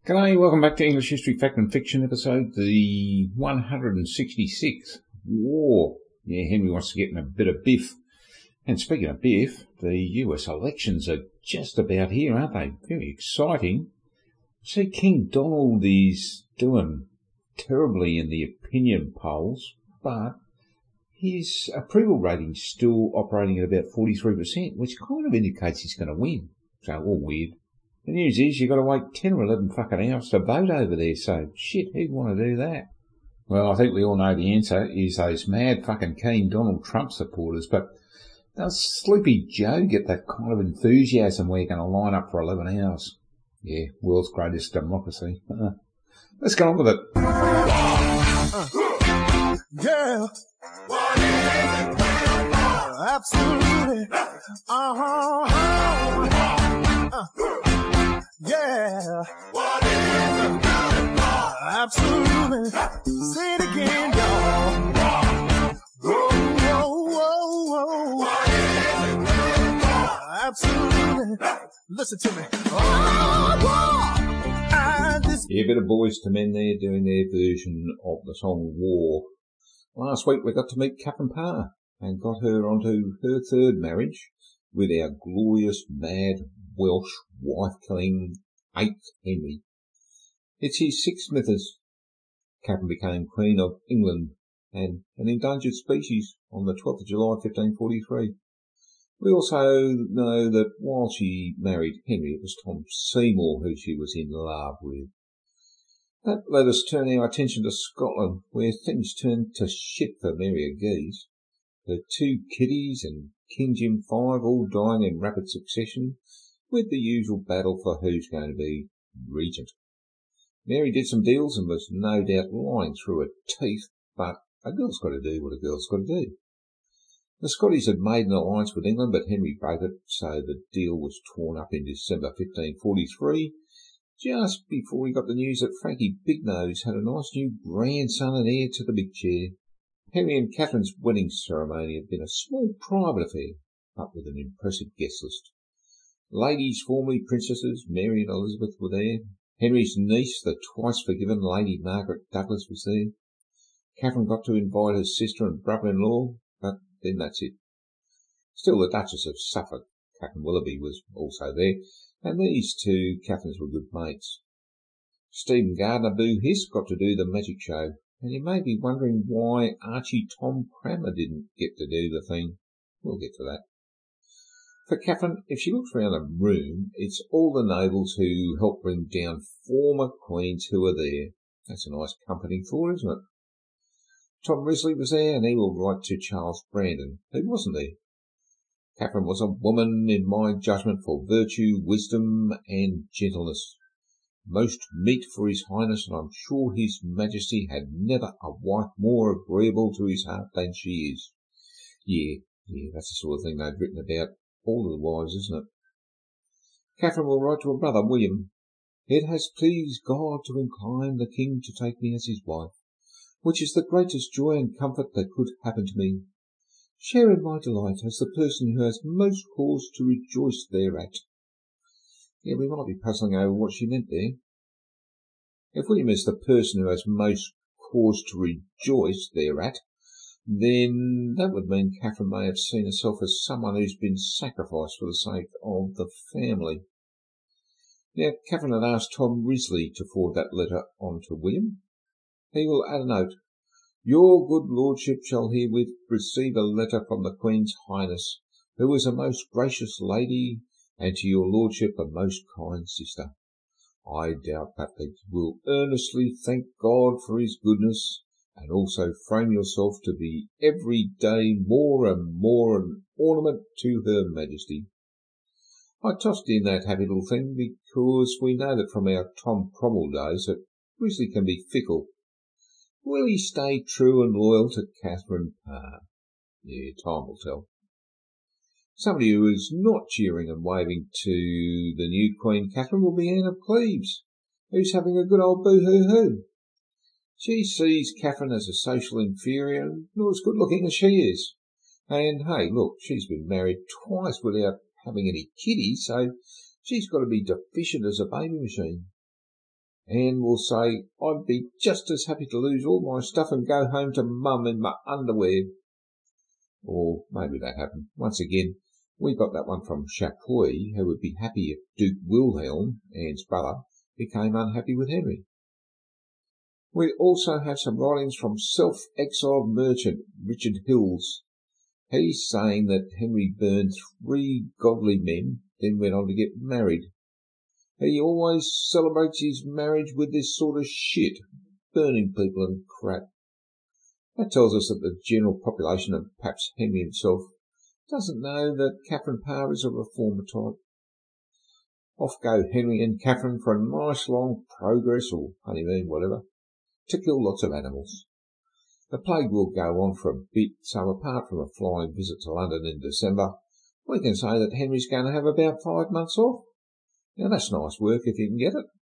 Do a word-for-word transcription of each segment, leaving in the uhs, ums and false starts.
G'day, welcome back to English History Fact and Fiction episode, the one hundred sixty-sixth. War. Yeah, Henry wants to get in a bit of biff. And speaking of biff, the U S elections are just about here, aren't they? Very exciting. See, King Donald is doing terribly in the opinion polls, but his approval rating's still operating at about forty-three percent, which kind of indicates he's going to win. So, all weird. The news is you've got to wait ten or eleven fucking hours to vote over there, so shit, who'd want to do that? Well, I think we all know the answer is those mad fucking keen Donald Trump supporters, but does Sleepy Joe get that kind of enthusiasm where you're going to line up for eleven hours? Yeah, world's greatest democracy. Uh, let's get on with it. Uh, yeah. Absolutely. Uh-huh. Uh. Yeah. What is it about? Absolutely. Say it again, y'all. Whoa, whoa, whoa, whoa. What is it about? Absolutely. Listen to me. Oh, whoa. Just... Yeah, a bit of Boys to Men there doing their version of the song War. Last week we got to meet Catherine Parr and got her onto her third marriage with our glorious, mad, Welsh, wife-killing, eighth Henry. It's his sixth Smithers. Catherine became Queen of England and an endangered species on the twelfth of July fifteen forty-three. We also know that while she married Henry, it was Tom Seymour who she was in love with. That let us turn our attention to Scotland, where things turned to shit for Mary of Guise. Her two kiddies and King Jim Five all dying in rapid succession, with the usual battle for who's going to be regent. Mary did some deals and was no doubt lying through her teeth, but a girl's got to do what a girl's got to do. The Scotties had made an alliance with England, but Henry broke it, so the deal was torn up in December fifteen forty-three, just before he got the news that Frankie Bignose had a nice new grandson and heir to the big chair. Henry and Catherine's wedding ceremony had been a small private affair, but with an impressive guest list. Ladies formerly princesses, Mary and Elizabeth, were there. Henry's niece, the twice forgiven Lady Margaret Douglas, was there. Catherine got to invite her sister and brother-in-law, but then that's it. Still, the Duchess of Suffolk, Catherine Willoughby, was also there, and these two Catherines were good mates. Stephen Gardner Boo Hiss got to do the magic show, and you may be wondering why Archie Tom Cranmer didn't get to do the thing. We'll get to that. For Catherine, if she looks round the room, it's all the nobles who helped bring down former queens who are there. That's a nice comforting thought, isn't it? Tom Risley was there, and he will write to Charles Brandon, who wasn't there. Catherine was a woman, in my judgment, for virtue, wisdom, and gentleness. Most meet for his highness, and I'm sure his majesty had never a wife more agreeable to his heart than she is. Yeah, yeah, that's the sort of thing they've written about all of the wives, isn't it? Catherine will write to her brother, William, "It has pleased God to incline the king to take me as his wife, which is the greatest joy and comfort that could happen to me. Share in my delight as the person who has most cause to rejoice thereat." Yeah, we might be puzzling over what she meant there. If William is the person who has most cause to rejoice thereat, then that would mean Catherine may have seen herself as someone who's been sacrificed for the sake of the family. Now, Catherine had asked Tom Risley to forward that letter on to William. He will add a note. "Your good lordship shall herewith receive a letter from the Queen's Highness, who is a most gracious lady, and to your lordship a most kind sister. I doubt but that you will earnestly thank God for his goodness, and also frame yourself to be every day more and more an ornament to her majesty." I tossed in that happy little thing because we know that from our Tom Cromwell days that Risley can be fickle. Will he stay true and loyal to Catherine Parr? Yeah, time will tell. Somebody who is not cheering and waving to the new Queen Catherine will be Anne of Cleves, who's having a good old boo-hoo-hoo. She sees Catherine as a social inferior and not as good-looking as she is. And, hey, look, she's been married twice without having any kiddies, so she's got to be deficient as a baby machine. Anne will say, I'd be just as happy to lose all my stuff and go home to Mum in my underwear. Or maybe that happened. Once again, we got that one from Chapuis, who would be happy if Duke Wilhelm, Anne's brother, became unhappy with Henry. We also have some writings from self-exiled merchant Richard Hills. He's saying that Henry burned three godly men, then went on to get married. He always celebrates his marriage with this sort of shit, burning people and crap. That tells us that the general population, and perhaps Henry himself, doesn't know that Catherine Parr is a reformer type. Off go Henry and Catherine for a nice long progress, or honeymoon, whatever, to kill lots of animals. The plague will go on for a bit, so apart from a flying visit to London in December, we can say that Henry's going to have about five months off. Now that's nice work if you can get it.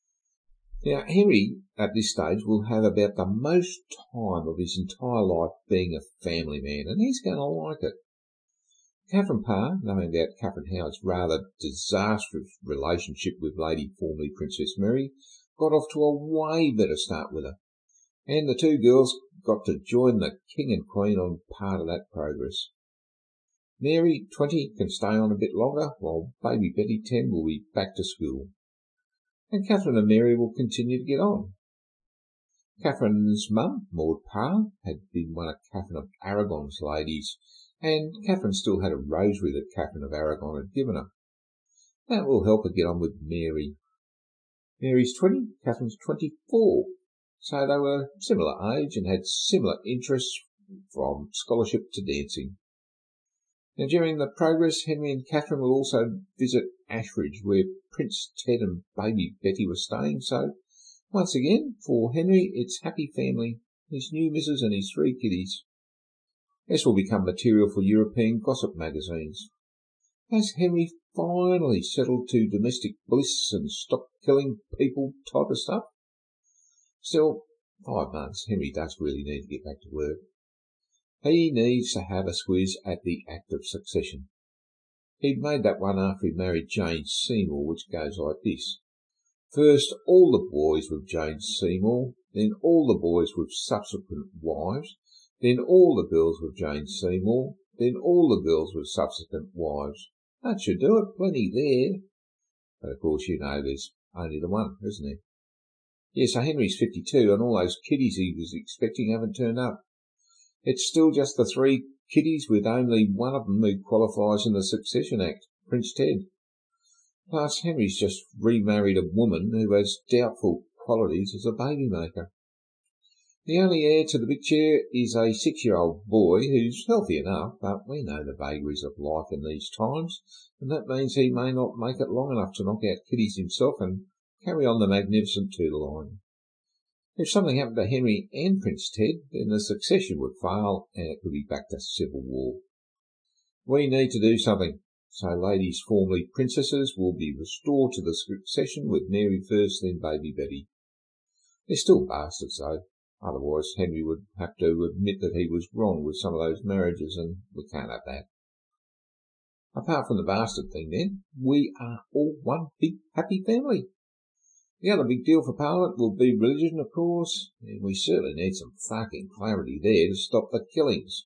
Now Henry, at this stage, will have about the most time of his entire life being a family man, and he's going to like it. Catherine Parr, knowing about Catherine Howard's rather disastrous relationship with Lady formerly Princess Mary, got off to a way better start with her, and the two girls got to join the King and Queen on part of that progress. Mary, twenty, can stay on a bit longer, while baby Betty, ten, will be back to school. And Catherine and Mary will continue to get on. Catherine's mum, Maud Parr, had been one of Catherine of Aragon's ladies, and Catherine still had a rosary that Catherine of Aragon had given her. That will help her get on with Mary. Mary's twenty, Catherine's twenty-four, so they were similar age and had similar interests from scholarship to dancing. Now, during the progress, Henry and Catherine will also visit Ashridge, where Prince Ted and baby Betty were staying, so once again, for Henry, it's happy family, his new missus and his three kiddies. This will become material for European gossip magazines. Has Henry finally settled to domestic bliss and stopped killing people type of stuff? Still, five months, Henry does really need to get back to work. He needs to have a squiz at the Act of Succession. He'd made that one after he married Jane Seymour, which goes like this. First, all the boys with Jane Seymour, then all the boys with subsequent wives, then all the girls with Jane Seymour, then all the girls with subsequent wives. That should do it, plenty there. But of course you know there's only the one, isn't there? Yeah, so Henry's fifty-two and all those kiddies he was expecting haven't turned up. It's still just the three kiddies with only one of them who qualifies in the Succession Act, Prince Ted. Plus Henry's just remarried a woman who has doubtful qualities as a baby maker. The only heir to the big chair is a six-year-old boy who's healthy enough, but we know the vagaries of life in these times, and that means he may not make it long enough to knock out kiddies himself and carry on the magnificent Tudor line. If something happened to Henry and Prince Ted, then the succession would fail and it could be back to civil war. We need to do something, so ladies formerly princesses will be restored to the succession with Mary first, then baby Betty. They're still bastards though, otherwise Henry would have to admit that he was wrong with some of those marriages, and we can't have that. Apart from the bastard thing then, we are all one big happy family. The other big deal for Parliament will be religion, of course, and we certainly need some fucking clarity there to stop the killings.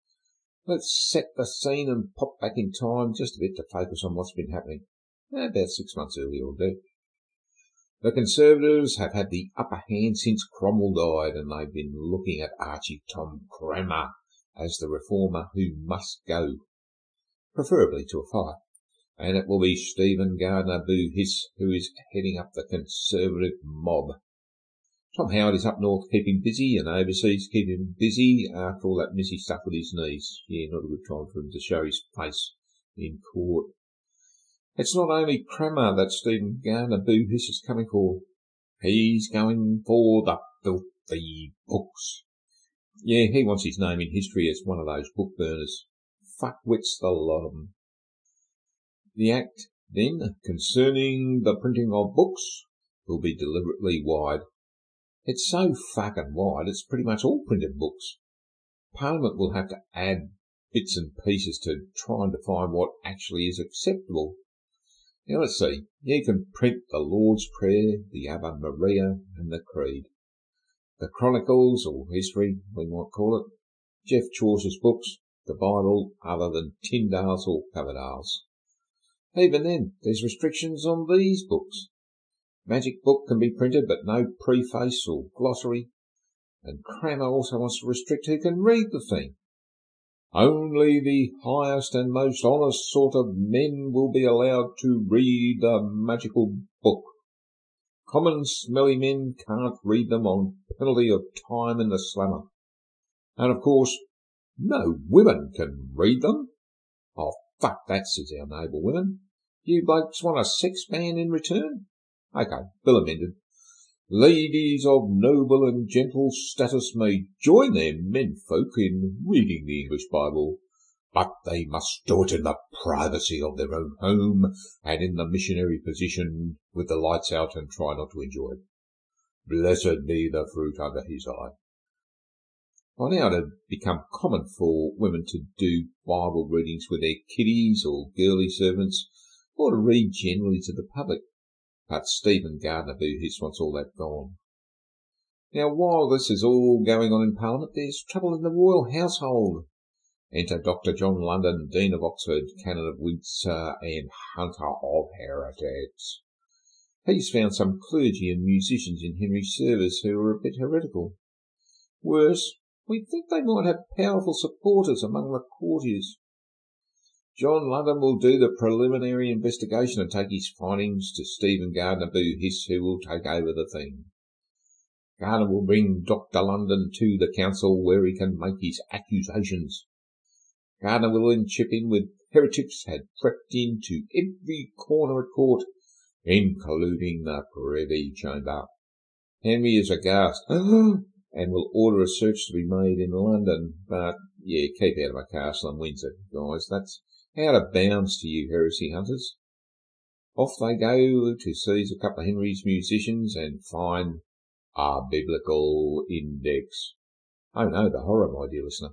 Let's set the scene and pop back in time just a bit to focus on what's been happening. About six months earlier will do. The Conservatives have had the upper hand since Cromwell died, and they've been looking at Archie Tom Cranmer as the reformer who must go, preferably to a fight. And it will be Stephen Gardner Boo Hiss who is heading up the Conservative mob. Tom Howard is up north keeping busy, and overseas keeping busy after all that messy stuff with his knees. Yeah, not a good time for him to show his face in court. It's not only Cranmer that Stephen Gardner Boo Hiss is coming for. He's going for the filthy books. Yeah, he wants his name in history as one of those book burners. Fuckwits the lot of them. The Act, then, concerning the printing of books, will be deliberately wide. It's so fucking wide, it's pretty much all printed books. Parliament will have to add bits and pieces to try and define what actually is acceptable. Now let's see. You can print the Lord's Prayer, the Ave Maria, and the Creed. The Chronicles, or History, we might call it. Jeff Chaucer's books, the Bible, other than Tyndale's or Coverdale's. Even then, there's restrictions on these books. Magic Book can be printed, but no preface or glossary. And Cranmer also wants to restrict who can read the thing. Only the highest and most honest sort of men will be allowed to read the magical book. Common smelly men can't read them on penalty of time in the slammer. And of course, no women can read them. Oh, fuck that, says our noble women. You blokes want a sex ban in return? Okay, bill amended. Ladies of noble and gentle status may join their menfolk in reading the English Bible, but they must do it in the privacy of their own home and in the missionary position with the lights out, and try not to enjoy it. Blessed be the fruit under his eye. By now it had become common for women to do Bible readings with their kiddies or girly servants, or to read generally to the public. But Stephen Gardiner Boo-Hiss wants all that gone. Now, while this is all going on in Parliament, there's trouble in the royal household. Enter Doctor John London, Dean of Oxford, Canon of Windsor, and Hunter of Heretics. He's found some clergy and musicians in Henry's service who are a bit heretical. Worse, we think they might have powerful supporters among the courtiers. John London will do the preliminary investigation and take his findings to Stephen Gardiner Boo-Hiss, who will take over the thing. Gardiner will bring Doctor London to the council where he can make his accusations. Gardiner will then chip in with heretics had crept into every corner at court, including the Privy Chamber. Henry is aghast and will order a search to be made in London. But, yeah, keep out of my castle in Windsor, guys. That's out of bounds to you heresy hunters. Off they go to seize a couple of Henry's musicians and find a biblical index. Oh no, the horror, my dear listener.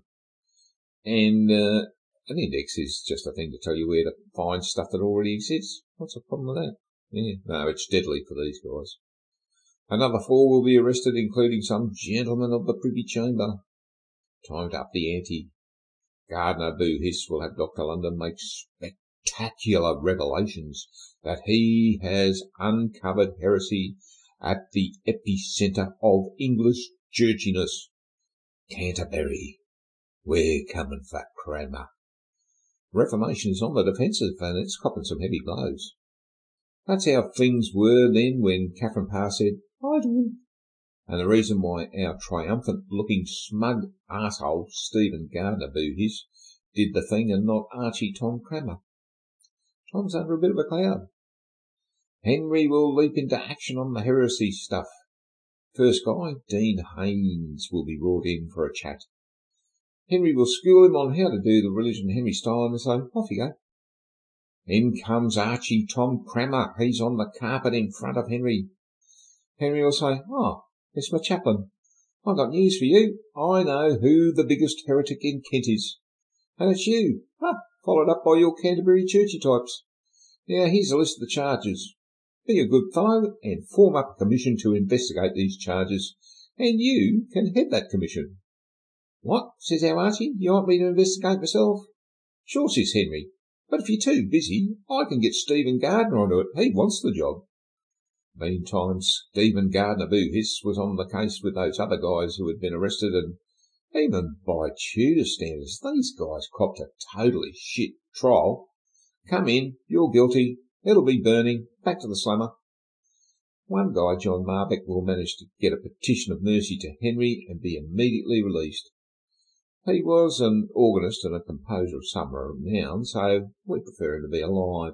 And uh, an index is just a thing to tell you where to find stuff that already exists. What's the problem with that? Yeah, no, it's deadly for these guys. Another four will be arrested, including some gentlemen of the Privy Chamber. Time to up the ante. Gardiner Boo-Hiss will have Doctor London make spectacular revelations that he has uncovered heresy at the epicentre of English churchiness. Canterbury. We're coming for Cranmer. Reformation is on the defensive and it's copping some heavy blows. That's how things were then when Catherine Parr said, I do. And the reason why our triumphant-looking, smug arsehole Stephen Gardiner Boo-Hiss did the thing and not Archie Tom Cranmer. Tom's under a bit of a cloud. Henry will leap into action on the heresy stuff. First guy, Dean Haynes, will be brought in for a chat. Henry will school him on how to do the religion Henry style and so off you go. In comes Archie Tom Cranmer. He's on the carpet in front of Henry. Henry will say, oh, it's my chaplain. I've got news for you. I know who the biggest heretic in Kent is. And it's you. Huh, followed up by your Canterbury churchy types. Now, here's a list of the charges. Be a good fellow and form up a commission to investigate these charges, and you can head that commission. What, says our Archie, you want me to investigate myself? Sure, says Henry, but if you're too busy, I can get Stephen Gardiner onto it. He wants the job. Meantime, Stephen Gardiner Boo-Hiss was on the case with those other guys who had been arrested, and even by Tudor standards, these guys copped a totally shit trial. Come in, you're guilty, it'll be burning, back to the slammer. One guy, John Marbeck, will manage to get a petition of mercy to Henry and be immediately released. He was an organist and a composer of some renown, so we prefer him to be alive.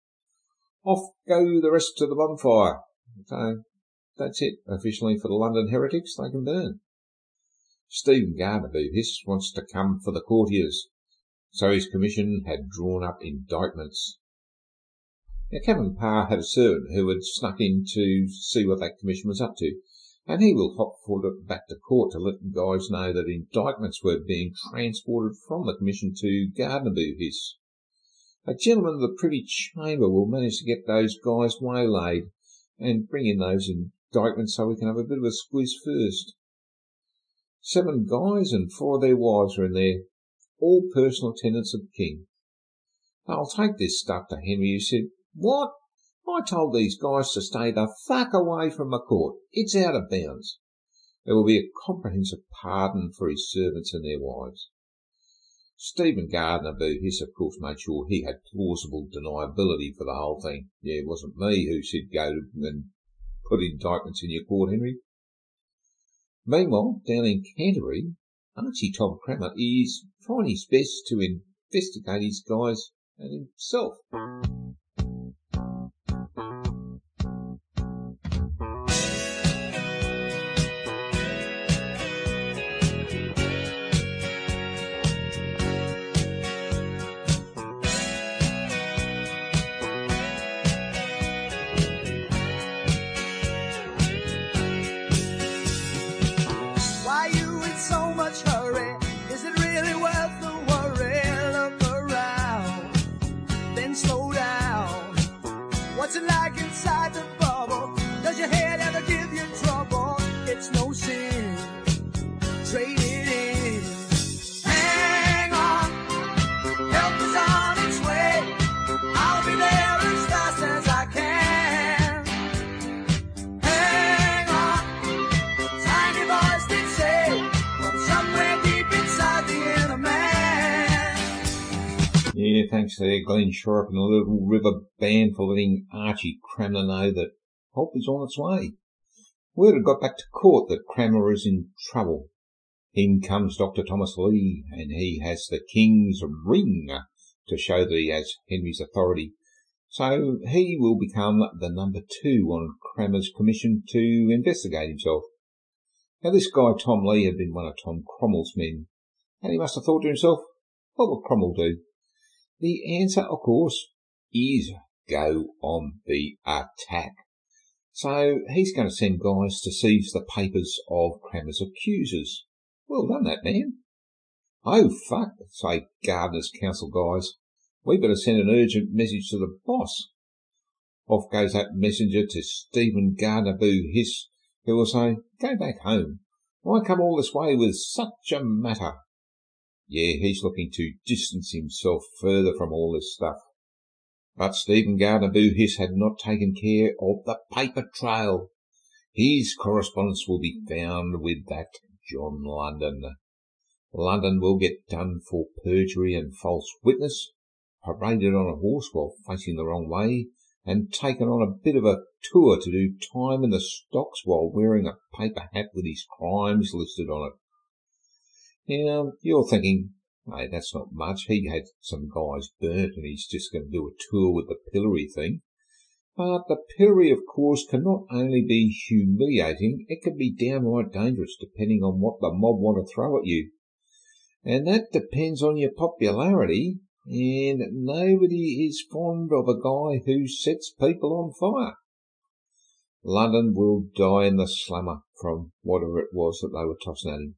Off go the rest to the bonfire. So that's it, officially for the London heretics, they can burn. Stephen Gardiner Boo-Hiss wants to come for the courtiers, so his commission had drawn up indictments. Now, Catherine Parr had a servant who had snuck in to see what that commission was up to, and he will hop forward back to court to let the guys know that indictments were being transported from the commission to Gardiner Boo-Hiss. A gentleman of the Privy Chamber will manage to get those guys waylaid and bring in those indictments so we can have a bit of a squiz first. Seven guys and four of their wives are in there, all personal attendants of the King. I'll take this stuff to Henry, who said, "What? I told these guys to stay the fuck away from my court. It's out of bounds." There will be a comprehensive pardon for his servants and their wives. Stephen Gardner Boo Hiss, of course, made sure he had plausible deniability for the whole thing. Yeah, it wasn't me who said go and put indictments in your court, Henry. Meanwhile, down in Canterbury, Archie Tom Crammer is trying his best to investigate his guys and himself. What's it like inside the bubble? Does your head ever give you trouble? It's no sin. Trade it in. Hang on. Help is on its way. I'll be there as fast as I can. Hang on. Tiny voice did say from somewhere deep inside the inner man. Yeah, thanks there, Glenn Shorrock and the Little River Band for letting Archie Crammer know that help is on its way. Word had got back to court that Crammer is in trouble. In comes Doctor Thomas Lee, and he has the King's ring to show that he has Henry's authority. So he will become the number two on Crammer's commission to investigate himself. Now this guy Tom Lee had been one of Tom Cromwell's men, and he must have thought to himself, what will Cromwell do? The answer, of course, is go on the attack. So he's going to send guys to seize the papers of Crammer's accusers. Well done, that man. Oh, fuck, say Gardner's council guys. We better send an urgent message to the boss. Off goes that messenger to Stephen Gardner Boo Hiss, who will say, go back home. Why come all this way with such a matter? Yeah, he's looking to distance himself further from all this stuff. But Stephen Gardner Boo Hiss had not taken care of the paper trail. His correspondence will be found with that John London. London will get done for perjury and false witness, paraded on a horse while facing the wrong way, and taken on a bit of a tour to do time in the stocks while wearing a paper hat with his crimes listed on it. Now, you're thinking, hey, that's not much. He had some guys burnt and he's just going to do a tour with the pillory thing. But the pillory, of course, can not only be humiliating, it can be downright dangerous depending on what the mob want to throw at you. And that depends on your popularity, and nobody is fond of a guy who sets people on fire. London will die in the slammer from whatever it was that they were tossing at him.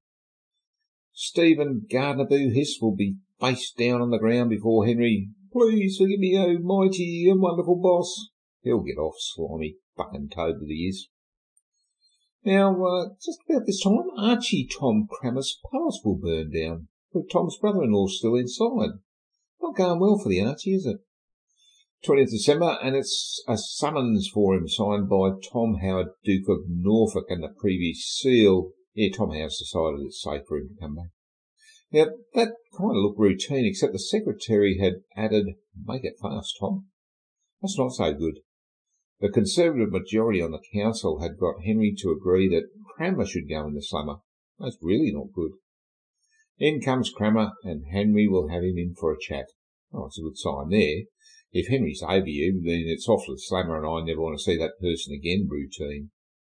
Stephen Gardner Boo Hiss will be face down on the ground before Henry. Please forgive me, oh mighty and wonderful boss. He'll get off, slimy fucking toad that he is. Now, uh, just about this time, Archie Tom Crammer's palace will burn down, with Tom's brother-in-law still inside. Not going well for the Archie, is it? twentieth of December, and it's a summons for him signed by Tom Howard, Duke of Norfolk, and the previous seal. Yeah, Tom Howard's decided it's safe for him to come back. Now, that kind of looked routine, except the secretary had added, make it fast, Tom. That's not so good. The Conservative majority on the council had got Henry to agree that Crammer should go in the slammer. That's really not good. In comes Crammer, and Henry will have him in for a chat. Oh, it's a good sign there. If Henry's over you, then it's off to the slammer and I never want to see that person again routine.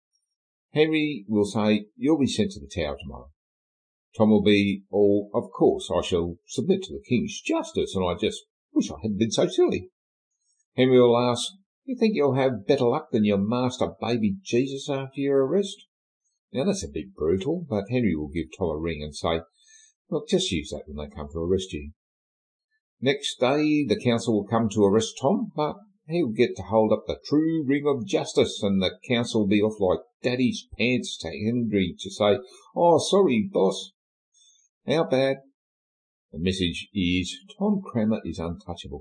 Henry will say, you'll be sent to the Tower tomorrow. Tom will be all, of course, I shall submit to the King's justice, and I just wish I hadn't been so silly. Henry will ask, you think you'll have better luck than your master baby Jesus after your arrest? Now that's a bit brutal, but Henry will give Tom a ring and say, look, just use that when they come to arrest you. Next day the council will come to arrest Tom, but he'll get to hold up the true ring of justice, and the council will be off like daddy's pants to Henry to say, "Oh, sorry, boss." How bad? The message is Tom Crammer is untouchable.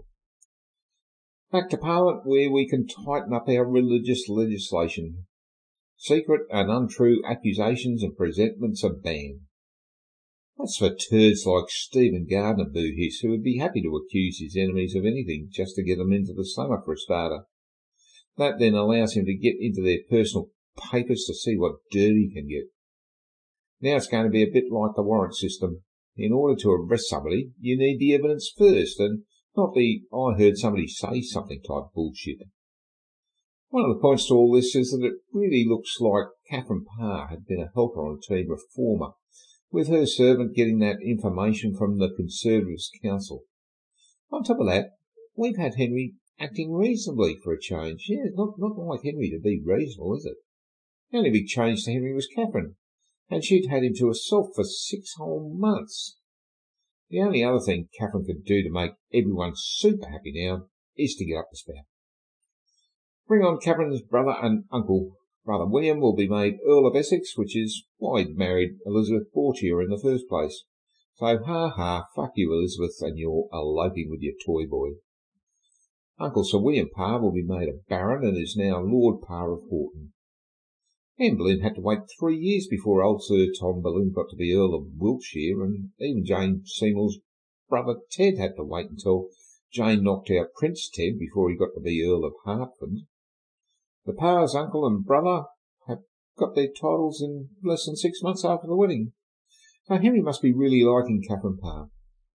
Back to Parliament, where we can tighten up our religious legislation. Secret and untrue accusations and presentments are banned. That's for turds like Stephen Gardner, Boo Hiss, who would be happy to accuse his enemies of anything just to get them into the summer for a starter. That then allows him to get into their personal papers to see what dirt he can get. Now it's going to be a bit like the warrant system. In order to arrest somebody, you need the evidence first, and not the "I heard somebody say something" type bullshit. One of the points to all this is that it really looks like Catherine Parr had been a helper on Team Reformer, with her servant getting that information from the Conservatives' Council. On top of that, we've had Henry acting reasonably for a change. Yeah, not, not like Henry to be reasonable, is it? The only big change to Henry was Catherine, and she'd had him to herself for six whole months. The only other thing Catherine could do to make everyone super happy now is to get up the spout. Bring on Catherine's brother and uncle. Brother William will be made Earl of Essex, which is why he married Elizabeth Bourchier in the first place. So ha ha, fuck you, Elizabeth, and you're eloping with your toy boy. Uncle Sir William Parr will be made a baron and is now Lord Parr of Horton. Anne Boleyn had to wait three years before old Sir Tom Boleyn got to be Earl of Wiltshire, and even Jane Seymour's brother Ted had to wait until Jane knocked out Prince Ted before he got to be Earl of Hertford. The Parrs, uncle and brother, have got their titles in less than six months after the wedding. So Henry must be really liking Catherine Parr.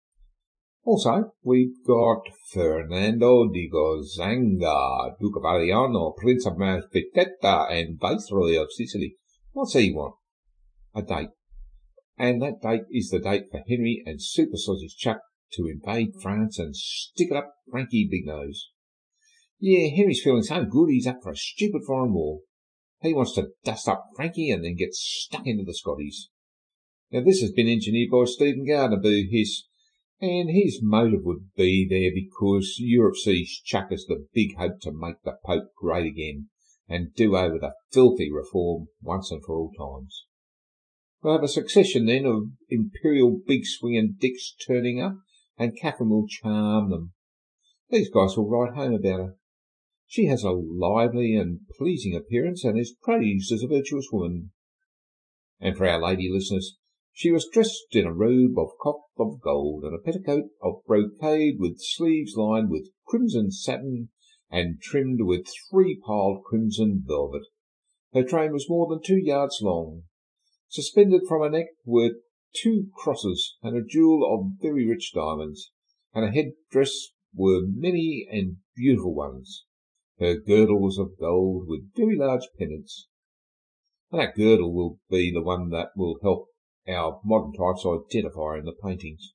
Also, we've got Fernando di Gonzaga, Duke of Ariano, Prince of Malfitetta, and Viceroy of Sicily. What's he want? A date. And that date is the date for Henry and Super Sausage Chuck to invade France and stick it up Frankie Big Nose. Yeah, Henry's feeling so good he's up for a stupid foreign war. He wants to dust up Frankie and then get stuck into the Scotties. Now this has been engineered by Stephen Gardner, Boo Hiss, and his motive would be there because Europe sees Chuck as the big hope to make the Pope great again and do over the filthy reform once and for all times. We'll have a succession then of imperial big swinging dicks turning up, and Catherine will charm them. These guys will write home about her. She has a lively and pleasing appearance and is praised as a virtuous woman. And for our lady listeners, she was dressed in a robe of cloth of gold and a petticoat of brocade with sleeves lined with crimson satin and trimmed with three-piled crimson velvet. Her train was more than two yards long. Suspended from her neck were two crosses and a jewel of very rich diamonds, and her head-dress were many and beautiful ones. Her girdle was of gold with very large pendants, and that girdle will be the one that will help our modern types identify her in the paintings.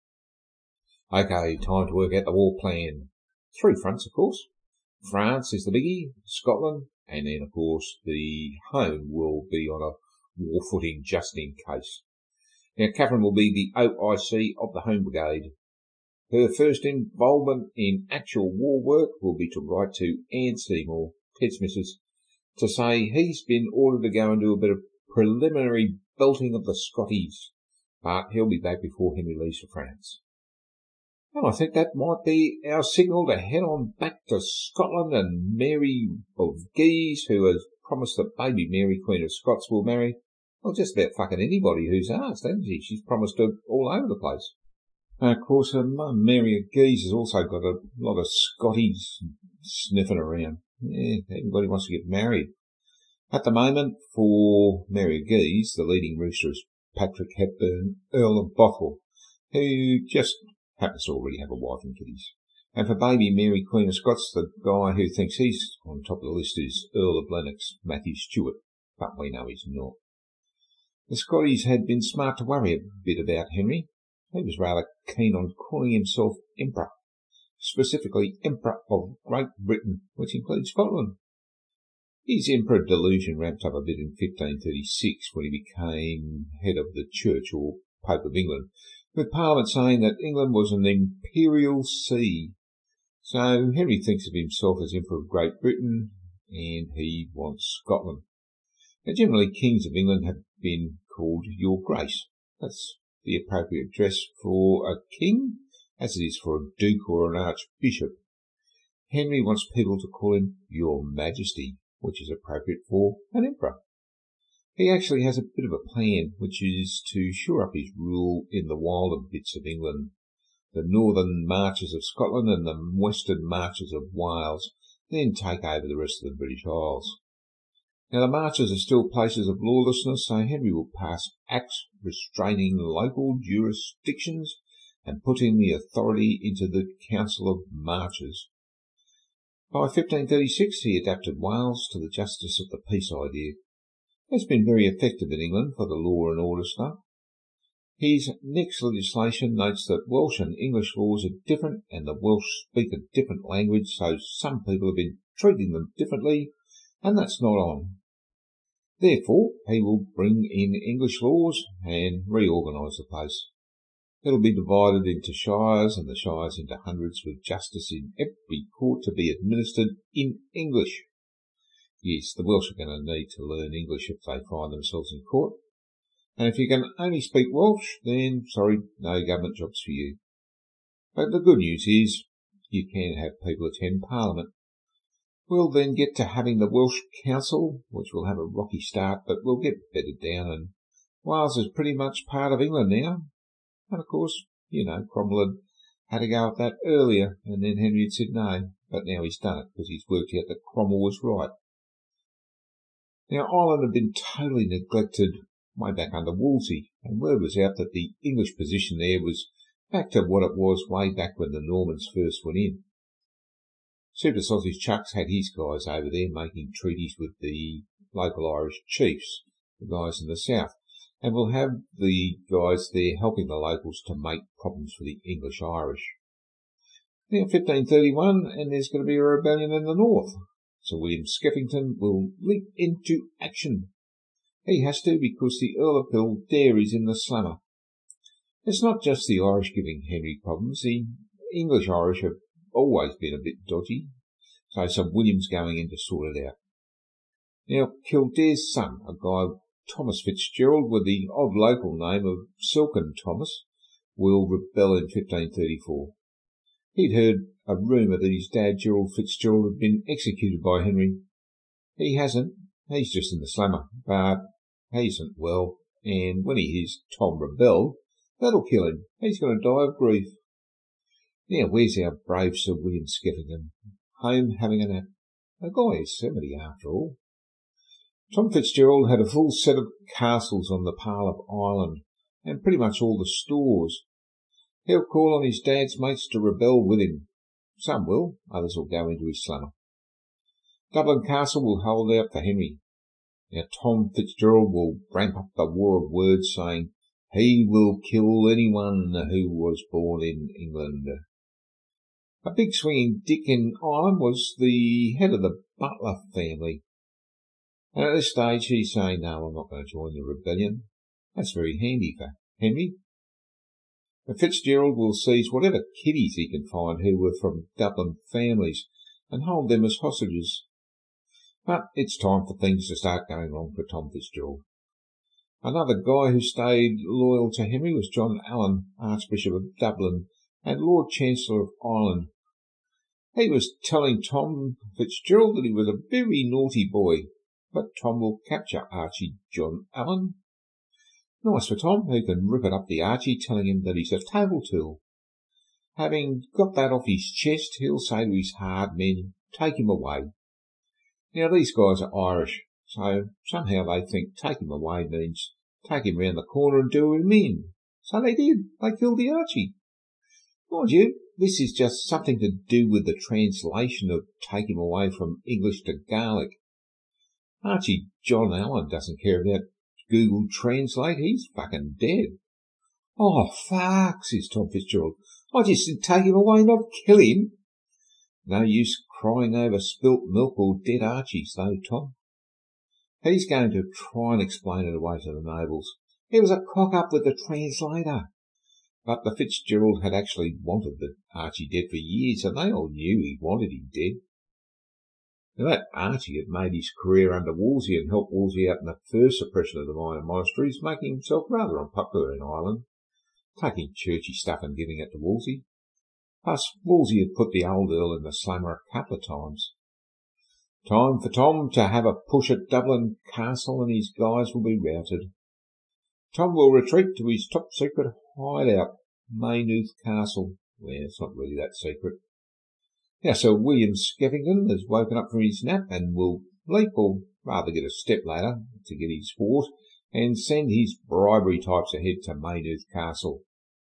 Okay, time to work out the war plan. Three fronts, of course. France is the biggie, Scotland, and then, of course, the home will be on a war footing just in case. Now, Catherine will be the O I C of the Home Brigade. Her first involvement in actual war work will be to write to Anne Seymour, Ted's missus, to say he's been ordered to go and do a bit of preliminary belting of the Scotties, but he'll be back before Henry leaves for France. And I think that might be our signal to head on back to Scotland, and Mary of Guise, who has promised that baby Mary, Queen of Scots, will marry, well, just about fucking anybody who's asked, hasn't she? She's promised her all over the place. And of course, her mum, Mary of Guise, has also got a lot of Scotties sniffing around. Yeah, everybody wants to get married. At the moment, for Mary of Guise, the leading rooster is Patrick Hepburn, Earl of Bothwell, who just happens to already have a wife and kiddies. And for baby Mary, Queen of Scots, the guy who thinks he's on top of the list is Earl of Lennox, Matthew Stewart, but we know he's not. The Scotties had been smart to worry a bit about Henry. He was rather keen on calling himself Emperor, specifically Emperor of Great Britain, which includes Scotland. His emperor delusion ramped up a bit in fifteen thirty-six when he became head of the Church, or Pope of England, with Parliament saying that England was an imperial see. So Henry thinks of himself as Emperor of Great Britain, and he wants Scotland. Now, generally, kings of England have been called Your Grace. That's the appropriate dress for a king, as it is for a duke or an archbishop. Henry wants people to call him Your Majesty, which is appropriate for an emperor. He actually has a bit of a plan, which is to shore up his rule in the wilder bits of England, the northern marches of Scotland and the western marches of Wales, then take over the rest of the British Isles. Now, the marches are still places of lawlessness, so Henry will pass acts restraining local jurisdictions and putting the authority into the Council of Marches. By fifteen thirty-six, he adapted Wales to the justice of the peace idea. It's been very effective in England for the law and order stuff. His next legislation notes that Welsh and English laws are different and the Welsh speak a different language, so some people have been treating them differently, and that's not on. Therefore, he will bring in English laws and reorganise the place. It'll be divided into shires and the shires into hundreds, with justice in every court to be administered in English. Yes, the Welsh are going to need to learn English if they find themselves in court. And if you can only speak Welsh, then, sorry, no government jobs for you. But the good news is, you can have people attend Parliament. We'll then get to having the Welsh Council, which will have a rocky start, but we'll get bedded down, and Wales is pretty much part of England now. And of course, you know, Cromwell had to go at that earlier, and then Henry had said no, but now he's done it, because he's worked out that Cromwell was right. Now, Ireland had been totally neglected way back under Wolsey, and word was out that the English position there was back to what it was way back when the Normans first went in. Super Sausage Chucks had his guys over there making treaties with the local Irish chiefs, the guys in the south, and we'll have the guys there helping the locals to make problems for the English Irish. Now, fifteen thirty-one, and there's going to be a rebellion in the north. Sir William Skeffington will leap into action. He has to, because the Earl of Kildare is in the slammer. It's not just the Irish giving Henry problems. The English Irish have always been a bit dodgy, so Sir William's going in to sort it out. Now, Kildare's son, a guy Thomas Fitzgerald with the odd local name of Silken Thomas, will rebel in fifteen thirty-four. He'd heard a rumour that his dad, Gerald Fitzgerald, had been executed by Henry. He hasn't. He's just in the slammer, but he isn't well, and when he hears Tom rebel, that'll kill him. He's going to die of grief. Now, where's our brave Sir William Skeffington? Home having a nap. A guy is seventy after all. Tom Fitzgerald had a full set of castles on the Pale of Ireland, and pretty much all the stores. He'll call on his dad's mates to rebel with him. Some will, others will go into his slammer. Dublin Castle will hold out for Henry. Now, Tom Fitzgerald will ramp up the war of words, saying he will kill anyone who was born in England. A big swinging dick in Ireland was the head of the Butler family. And at this stage he's saying, no, I'm not going to join the rebellion. That's very handy for Henry. But Fitzgerald will seize whatever kiddies he can find who were from Dublin families and hold them as hostages. But it's time for things to start going wrong for Tom Fitzgerald. Another guy who stayed loyal to Henry was John Allen, Archbishop of Dublin and Lord Chancellor of Ireland. He was telling Tom Fitzgerald that he was a very naughty boy, but Tom will capture Archie John Allen. Nice for Tom, who can rip it up the Archie, telling him that he's a table tool. Having got that off his chest, he'll say to his hard men, take him away. Now, these guys are Irish, so somehow they think take him away means take him round the corner and do him in. So they did. They killed the Archie. Mind you, this is just something to do with the translation of take him away from English to Gaelic. Archie John Allen doesn't care about Google Translate. He's fucking dead. Oh, fuck, says Tom Fitzgerald. I just said take him away, not kill him. No use crying over spilt milk or dead Archies, though, Tom. He's going to try and explain it away to the nobles. It was a cock-up with the translator. But the Fitzgerald had actually wanted the Archie dead for years, and they all knew he wanted him dead. Now that Archie had made his career under Wolsey and helped Wolsey out in the first suppression of the minor monasteries, making himself rather unpopular in Ireland, taking churchy stuff and giving it to Wolsey. Plus, Wolsey had put the old Earl in the slammer a couple of times. Time for Tom to have a push at Dublin Castle, and his guys will be routed. Tom will retreat to his top-secret hideout, Maynooth Castle. Well, it's not really that secret. Now, Sir William Skeffington has woken up from his nap and will leap, or rather get a step ladder to get his horse, and send his bribery types ahead to Maynooth Castle.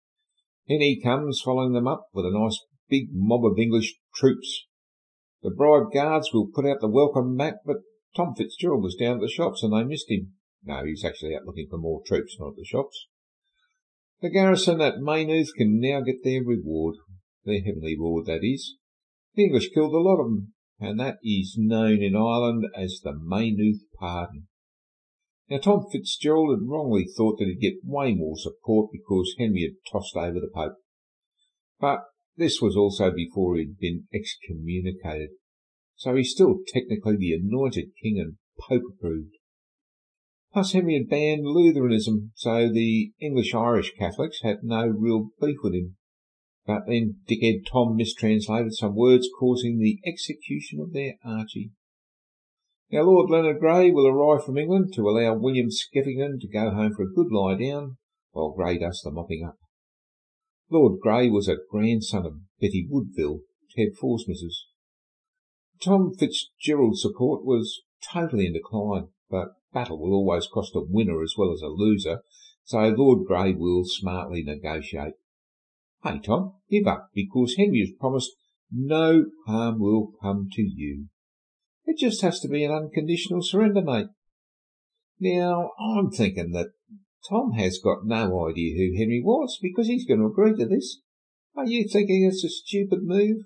In he comes, following them up with a nice big mob of English troops. The bribed guards will put out the welcome mat, but Tom Fitzgerald was down at the shops and they missed him. No, he's actually out looking for more troops, not at the shops. The garrison at Maynooth can now get their reward, their heavenly reward, that is. The English killed a lot of them, and that is known in Ireland as the Maynooth Pardon. Now, Tom Fitzgerald had wrongly thought that he'd get way more support because Henry had tossed over the Pope. But this was also before he'd been excommunicated, so he's still technically the anointed king and Pope approved. Plus, Henry had banned Lutheranism, so the English-Irish Catholics had no real beef with him. But then dickhead Tom mistranslated some words, causing the execution of their Archie. Now, Lord Leonard Grey will arrive from England to allow William Skeffington to go home for a good lie down, while Grey does the mopping up. Lord Grey was a grandson of Betty Woodville, Ted Forsmith's. Tom Fitzgerald's support was totally in decline, but battle will always cost a winner as well as a loser, so Lord Grey will smartly negotiate. Hey, Tom, give up, because Henry has promised no harm will come to you. It just has to be an unconditional surrender, mate. Now, I'm thinking that Tom has got no idea who Henry was, because he's going to agree to this. Are you thinking it's a stupid move?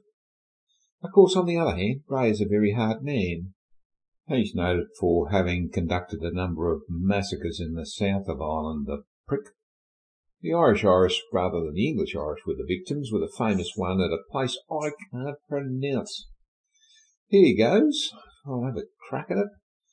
Of course, on the other hand, Grey is a very hard man. He's noted for having conducted a number of massacres in the south of Ireland, the prick. The Irish-Irish, rather than the English-Irish, were the victims, with a famous one at a place I can't pronounce. Here goes. I'll have a crack at it.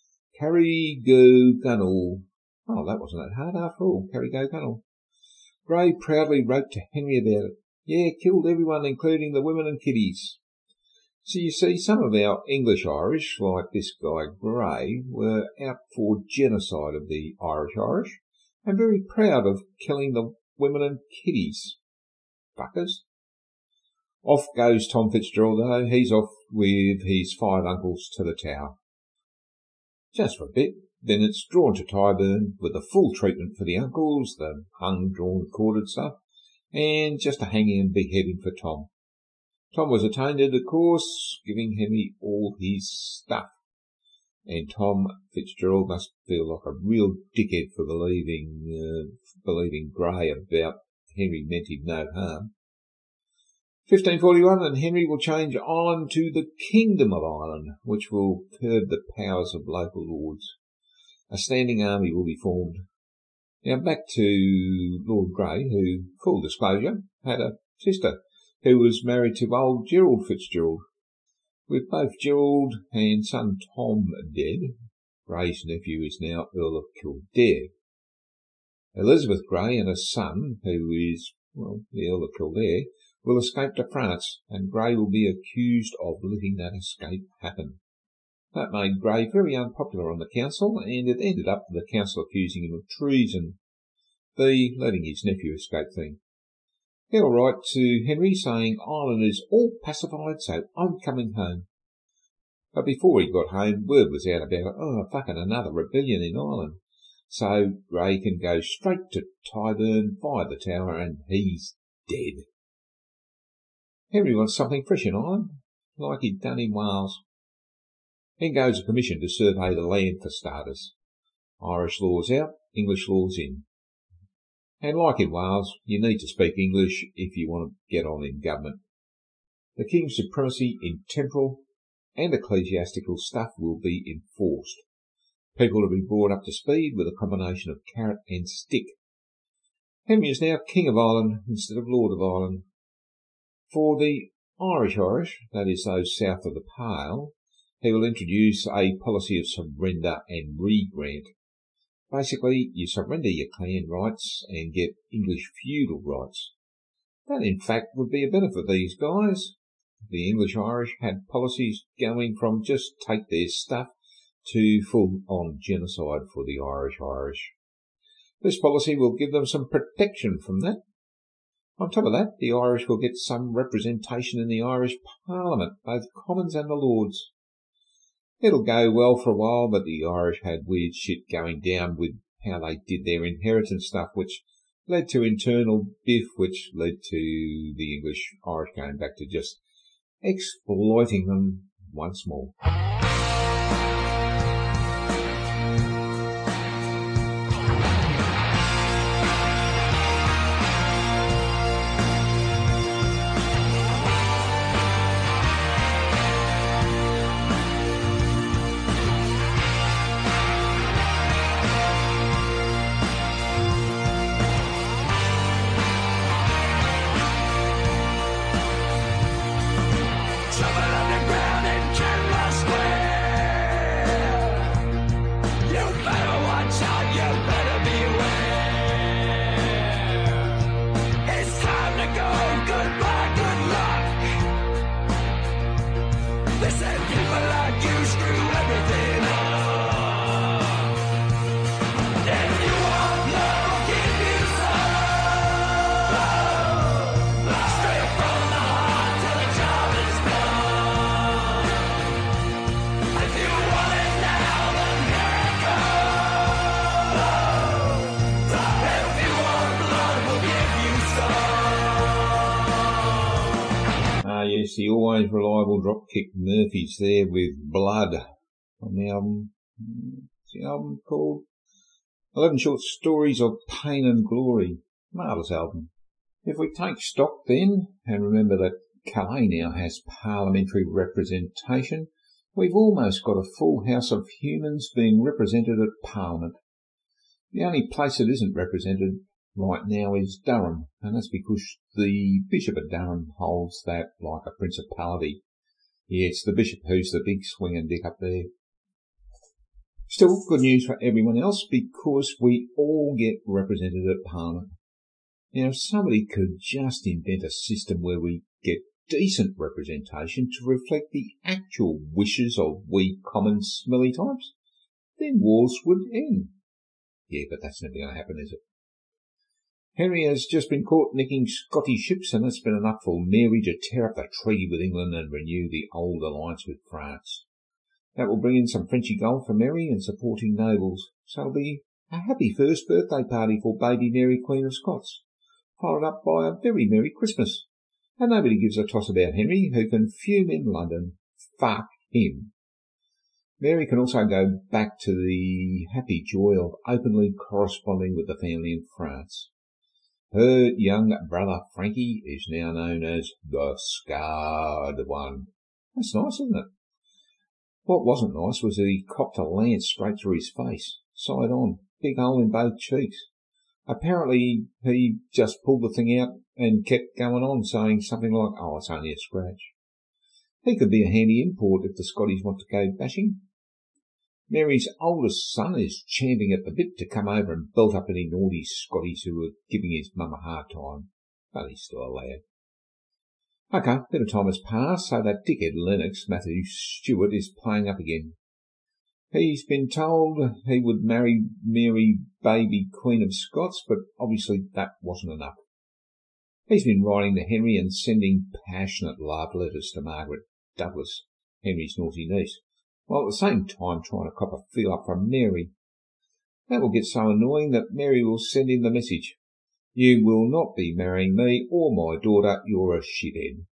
Carrigogunnel. Oh, that wasn't that hard after all. Carrigogunnel. Grey proudly wrote to Henry about it. Yeah, killed everyone, including the women and kiddies. So you see, some of our English-Irish, like this guy Grey, were out for genocide of the Irish-Irish, and very proud of killing the women and kiddies. Fuckers. Off goes Tom Fitzgerald, though. He's off with his five uncles to the Tower. Just for a bit, then it's drawn to Tyburn with the full treatment for the uncles, the hung, drawn, quartered stuff, and just a hanging and beheading for Tom. Tom was attainted, of course, giving Henry all his stuff. And Tom Fitzgerald must feel like a real dickhead for believing, uh, believing Grey about Henry meant him no harm. fifteen forty-one, and Henry will change Ireland to the Kingdom of Ireland, which will curb the powers of local lords. A standing army will be formed. Now back to Lord Grey, who, full disclosure, had a sister who was married to old Gerald Fitzgerald. With both Gerald and son Tom dead, Grey's nephew is now Earl of Kildare. Elizabeth Grey and her son, who is, well, the Earl of Kildare, will escape to France, and Grey will be accused of letting that escape happen. That made Grey very unpopular on the council, and it ended up with the council accusing him of treason, the letting his nephew escape thing. He'll write to Henry saying Ireland is all pacified, so I'm coming home. But before he got home, word was out about, oh, fucking another rebellion in Ireland. So Grey can go straight to Tyburn via the Tower, and he's dead. Henry wants something fresh in Ireland, like he'd done in Wales. In goes a commission to survey the land for starters. Irish laws out, English laws in. And like in Wales, you need to speak English if you want to get on in government. The King's supremacy in temporal and ecclesiastical stuff will be enforced. People will be brought up to speed with a combination of carrot and stick. Henry is now King of Ireland instead of Lord of Ireland. For the Irish Irish, that is those south of the Pale, he will introduce a policy of surrender and re-grant. Basically, you surrender your clan rights and get English feudal rights. That, in fact, would be a benefit for these guys. The English Irish had policies going from just take their stuff to full-on genocide for the Irish Irish. This policy will give them some protection from that. On top of that, the Irish will get some representation in the Irish Parliament, both Commons and the Lords. It'll go well for a while, but the Irish had weird shit going down with how they did their inheritance stuff, which led to internal biff, which led to the English Irish going back to just exploiting them once more. Yes, the always reliable Dropkick Murphys there with Blood on the album. What's the album called? Eleven Short Stories of Pain and Glory. Marvellous album. If we take stock then, and remember that Calais now has parliamentary representation, we've almost got a full house of humans being represented at Parliament. The only place that isn't represented right now is Durham, and that's because the Bishop of Durham holds that like a principality. Yeah, it's the bishop who's the big swinging dick up there. Still, good news for everyone else, because we all get represented at Parliament. Now, if somebody could just invent a system where we get decent representation to reflect the actual wishes of we common smelly types, then wars would end. Yeah, but that's never going to happen, is it? Henry has just been caught nicking Scottish ships, and that's been enough for Mary to tear up the treaty with England and renew the old alliance with France. That will bring in some Frenchy gold for Mary and supporting nobles, so it'll be a happy first birthday party for baby Mary, Queen of Scots, followed up by a very Merry Christmas. And nobody gives a toss about Henry, who can fume in London. Fuck him. Mary can also go back to the happy joy of openly corresponding with the family in France. Her young brother Frankie is now known as the Scarred One. That's nice, isn't it? What wasn't nice was that he copped a lance straight through his face, side on, big hole in both cheeks. Apparently he just pulled the thing out and kept going on, saying something like, oh, it's only a scratch. He could be a handy import if the Scotties want to go bashing. Mary's oldest son is champing at the bit to come over and belt up any naughty Scotties who are giving his mum a hard time, but he's still a lad. OK, a bit of time has passed, so that dickhead Lennox, Matthew Stewart, is playing up again. He's been told he would marry Mary, baby Queen of Scots, but obviously that wasn't enough. He's been writing to Henry and sending passionate love letters to Margaret Douglas, Henry's naughty niece, while at the same time trying to cop a feel up from Mary. That will get so annoying that Mary will send in the message, you will not be marrying me or my daughter, you're a shithead.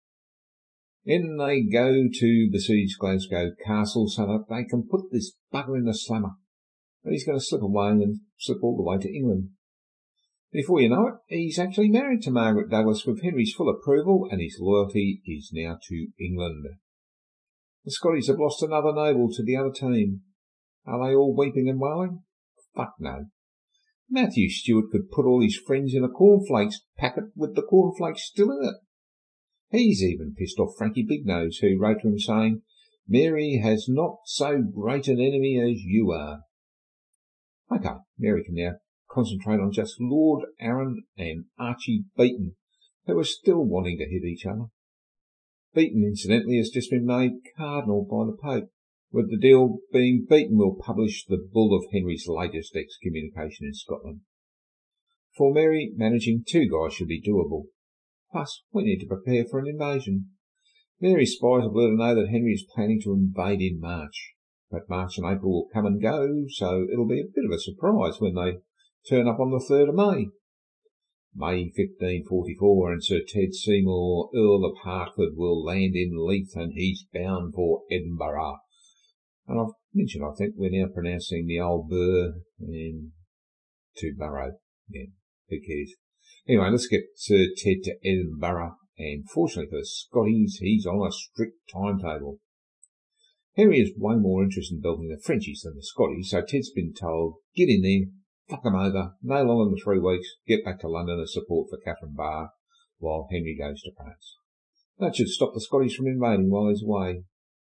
Then they go to besiege Glasgow Castle so that they can put this bugger in the slammer. But he's going to slip away and slip all the way to England. Before you know it, he's actually married to Margaret Douglas with Henry's full approval, and his loyalty is now to England. The Scotties have lost another noble to the other team. Are they all weeping and wailing? Fuck no. Matthew Stewart could put all his friends in a cornflakes packet with the cornflakes still in it. He's even pissed off Frankie Bignose, who wrote to him saying, Mary has not so great an enemy as you are. OK, Mary can now concentrate on just Lord Arran and Archie Beeton, who are still wanting to hit each other. Beeton, incidentally, has just been made cardinal by the Pope, with the deal being Beeton will publish the bull of Henry's latest excommunication in Scotland. For Mary, managing two guys should be doable. Plus, we need to prepare for an invasion. Mary's spies have let her know that Henry is planning to invade in March. But March and April will come and go, so it'll be a bit of a surprise when they turn up on the third of May. May fifteen forty-four, and Sir Ted Seymour, Earl of Hertford, will land in Leith, and he's bound for Edinburgh. And I've mentioned, I think, we're now pronouncing the old burr and to burrow. Yeah, who cares? Anyway, let's get Sir Ted to Edinburgh, and fortunately for the Scotties, he's on a strict timetable. Henry is way more interested in building the Frenchies than the Scotties, so Ted's been told, get in there, fuck 'em over, no longer than three weeks, get back to London as support for Catherine Barr, while Henry goes to France. That should stop the Scotties from invading while he's away.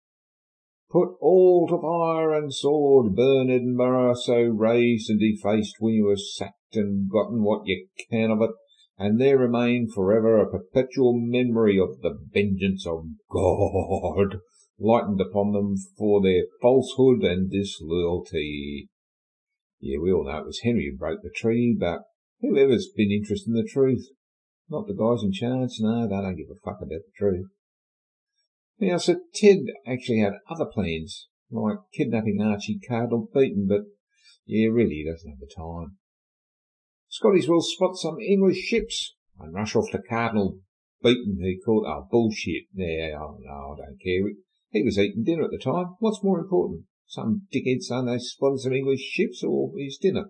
Put all to fire and sword, burn Edinburgh, so razed and defaced when you have sacked and gotten what you can of it, and there remain forever a perpetual memory of the vengeance of God, lightened upon them for their falsehood and disloyalty. Yeah, we all know it was Henry who broke the treaty, but whoever's been interested in the truth? Not the guys in charge, no, they don't give a fuck about the truth. Now, Sir Ted actually had other plans, like kidnapping Archie Cardinal Beeton, but, yeah, really he doesn't have the time. Scotties will spot some English ships and rush off to Cardinal Beeton, who called, oh, bullshit. Yeah, oh, no, I don't care. He was eating dinner at the time. What's more important? Some dickhead saying they spotted some English ships, or his dinner?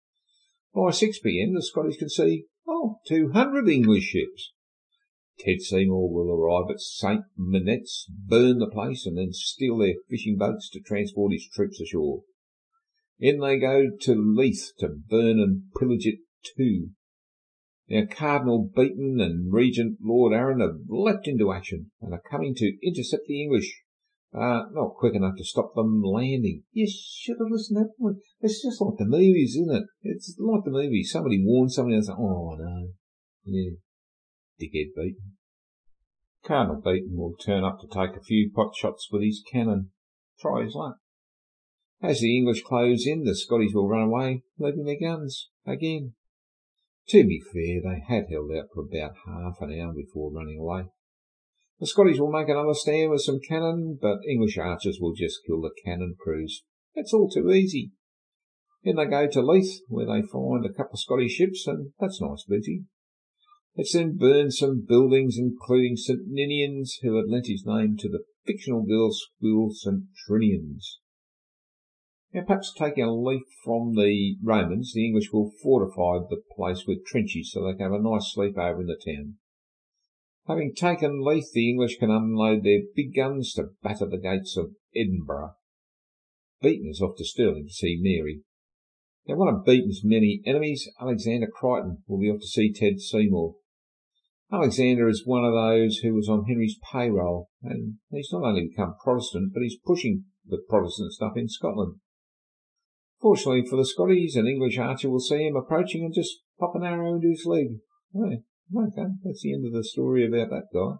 By six p.m. the Scotties can see, oh, two hundred English ships. Ted Seymour will arrive at Saint Manet's, burn the place, and then steal their fishing boats to transport his troops ashore. In they go to Leith to burn and pillage it too. Now Cardinal Beeton and Regent Lord Arran have leapt into action and are coming to intercept the English. Uh, not quick enough to stop them landing. You should have listened to that point. It's just like the movies, isn't it? It's like the movies. Somebody warns somebody else, oh no. Yeah. Dickhead Beeton. Cardinal Beeton will turn up to take a few pot shots with his cannon. Try his luck. As the English close in, the Scotties will run away, leaving their guns again. To be fair, they had held out for about half an hour before running away. The Scotties will make another stand with some cannon, but English archers will just kill the cannon crews. That's all too easy. Then they go to Leith, where they find a couple of Scottish ships, and that's nice booty. It's then burned some buildings, including St Ninian's, who had lent his name to the fictional girls' school St Trinian's. Now, perhaps taking a leaf from the Romans, the English will fortify the place with trenches so they can have a nice sleep over in the town. Having taken Leith, the English can unload their big guns to batter the gates of Edinburgh. Beeton is off to Stirling to see Mary. Now, one of Beeton's many enemies, Alexander Crichton, will be off to see Ted Seymour. Alexander is one of those who was on Henry's payroll, and he's not only become Protestant, but he's pushing the Protestant stuff in Scotland. Fortunately for the Scotties, an English archer will see him approaching and just pop an arrow into his leg. Oh, okay, that's the end of the story about that guy.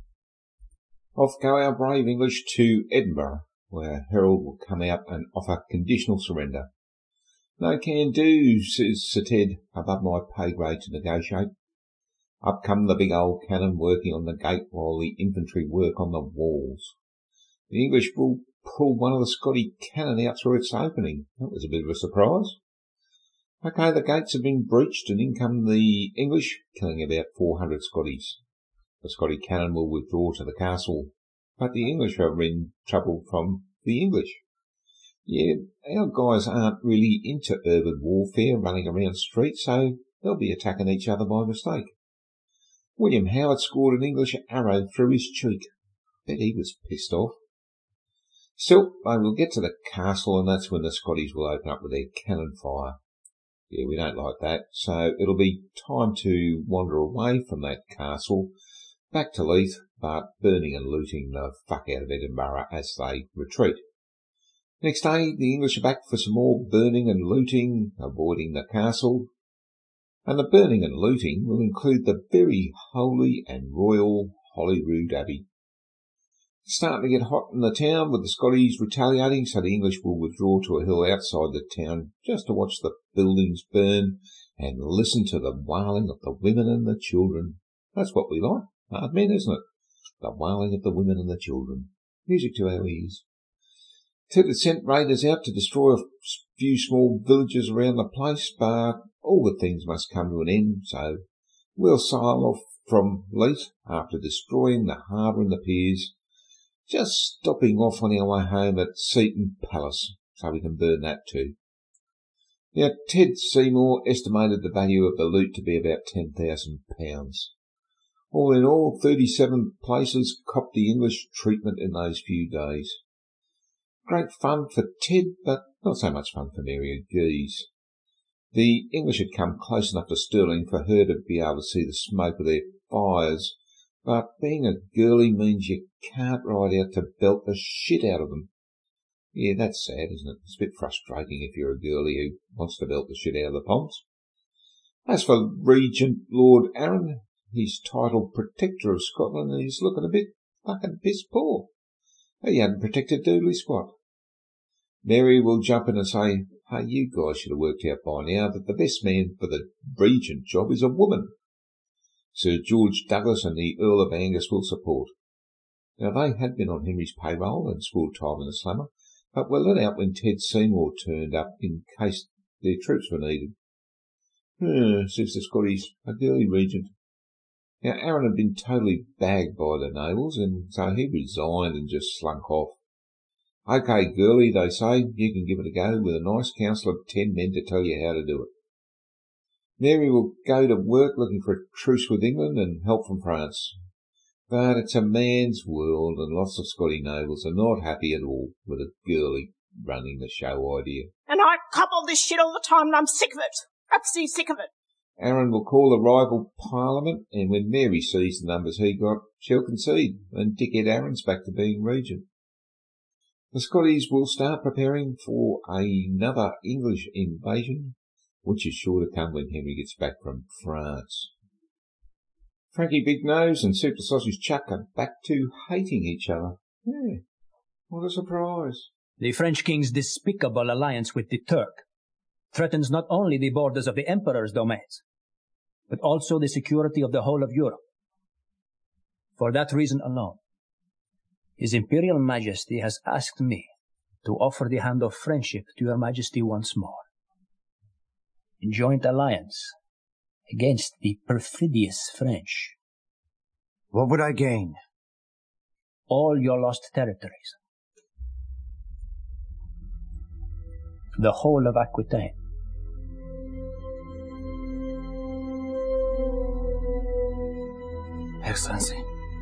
Off go our brave English to Edinburgh, where Harold will come out and offer conditional surrender. No can do, says Sir Ted, above my pay grade to negotiate. Up come the big old cannon working on the gate while the infantry work on the walls. The English will pull one of the Scotty cannon out through its opening. That was a bit of a surprise. OK, the gates have been breached and in come the English, killing about four hundred Scotties. The Scotty cannon will withdraw to the castle, but the English are in trouble from the English. Yeah, our guys aren't really into urban warfare running around streets, so they'll be attacking each other by mistake. William Howard scored an English arrow through his cheek. Bet he was pissed off. Still, they will get to the castle, and that's when the Scotties will open up with their cannon fire. Yeah, we don't like that, so it'll be time to wander away from that castle, back to Leith, but burning and looting the fuck out of Edinburgh as they retreat. Next day, the English are back for some more burning and looting, avoiding the castle, and the burning and looting will include the very holy and royal Holyrood Abbey. It's starting to get hot in the town, with the Scotties retaliating, so the English will withdraw to a hill outside the town just to watch the buildings burn and listen to the wailing of the women and the children. That's what we like, hard men, isn't it? The wailing of the women and the children. Music to our ears. Ted had sent raiders out to destroy a few small villages around the place, but all good things must come to an end, so we'll sail off from Leith after destroying the harbour and the piers, just stopping off on our way home at Seaton Palace, so we can burn that too. Now, Ted Seymour estimated the value of the loot to be about ten thousand pounds. All in all, thirty-seven places copped the English treatment in those few days. Great fun for Ted, but not so much fun for Mary and Geese. The English had come close enough to Stirling for her to be able to see the smoke of their fires, but being a girlie means you can't ride out to belt the shit out of them. Yeah, that's sad, isn't it? It's a bit frustrating if you're a girlie who wants to belt the shit out of the Poms. As for Regent Lord Arran, he's titled Protector of Scotland, and he's looking a bit fucking piss poor. He hadn't protected doodly squat. Mary will jump in and say, hey, you guys should have worked out by now that the best man for the regent job is a woman. Sir George Douglas and the Earl of Angus will support. Now, they had been on Henry's payroll and school time in the summer, but were let out when Ted Seymour turned up in case their troops were needed. Hmm, says the Scotties, a girly regent. Now, Arran had been totally bagged by the nobles, and so he resigned and just slunk off. OK, girlie, they say, you can give it a go with a nice council of ten men to tell you how to do it. Mary will go to work looking for a truce with England and help from France. But it's a man's world, and lots of Scotty nobles are not happy at all with a girlie running the show idea. And I cop all this shit all the time, and I'm sick of it. Absolutely sick of it. Arran will call a rival parliament, and when Mary sees the numbers he got, she'll concede, and Dickhead Arran's back to being regent. The Scotties will start preparing for another English invasion, which is sure to come when Henry gets back from France. Frankie Big Nose and Super Sausage Chuck are back to hating each other. Yeah, what a surprise. The French king's despicable alliance with the Turk threatens not only the borders of the Emperor's domains, but also the security of the whole of Europe. For that reason alone, His Imperial Majesty has asked me to offer the hand of friendship to Your Majesty once more, in joint alliance against the perfidious French. What would I gain? All your lost territories. The whole of Aquitaine. Excellency.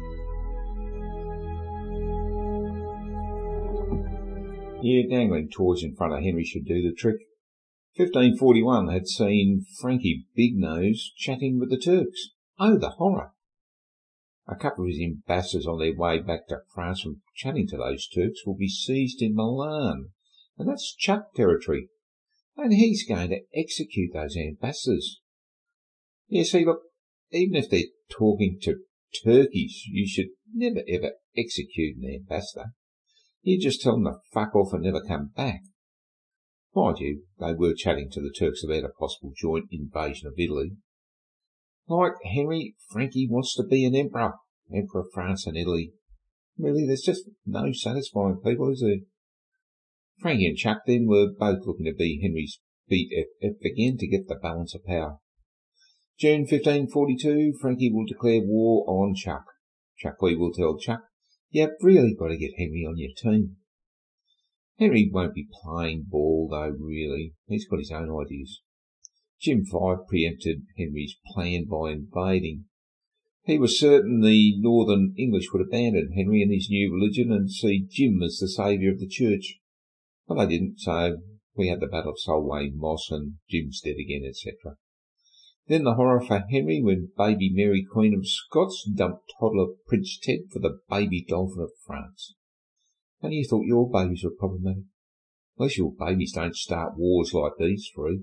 Yeah, dangling toys in front of Henry should do the trick. fifteen forty-one had seen Frankie Big Nose chatting with the Turks. Oh, the horror! A couple of his ambassadors on their way back to France from chatting to those Turks will be seized in Milan, and that's Chuck territory. And he's going to execute those ambassadors. Yeah, see, look, even if they're talking to turkeys, you should never ever execute an ambassador. You just tell them to fuck off and never come back. Mind you, they were chatting to the Turks about a possible joint invasion of Italy. Like Henry, Frankie wants to be an emperor, Emperor of France and Italy. Really, there's just no satisfying people, is there? Frankie and Chuck then were both looking to be Henry's B F F again to get the balance of power. June fifteen forty-two, Frankie will declare war on Chuck. Chuckley will tell Chuck, you've really got to get Henry on your team. Henry won't be playing ball, though, really. He's got his own ideas. Jim Five preempted Henry's plan by invading. He was certain the northern English would abandon Henry and his new religion and see Jim as the saviour of the church. But they didn't, so We had the Battle of Solway Moss and Jim's dead again, et cetera. Then the horror for Henry when baby Mary Queen of Scots dumped toddler Prince Ted for the baby Dolphin of France. And you thought your babies were problematic. At least your babies don't start wars like these three.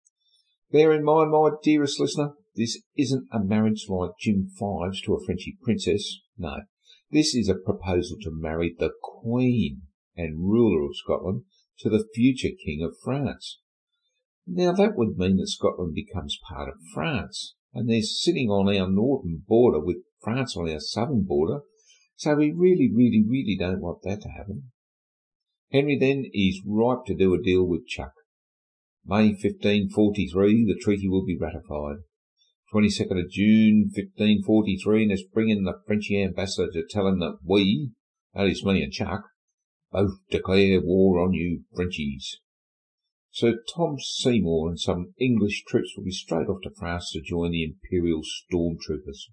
Bear in mind, my dearest listener, this isn't a marriage like Jim Fives to a Frenchy princess. No, this is a proposal to marry the Queen and ruler of Scotland to the future King of France. Now that would mean that Scotland becomes part of France, and they're sitting on our northern border with France on our southern border, so we really, really, really don't want that to happen. Henry then is ripe to do a deal with Chuck. May fifteen forty-three, the treaty will be ratified. twenty-second of June fifteen forty-three, and it's bringing the Frenchy ambassador to tell him that we, that is me and Chuck, both declare war on you Frenchies. Sir Tom Seymour and some English troops will be straight off to France to join the Imperial Stormtroopers.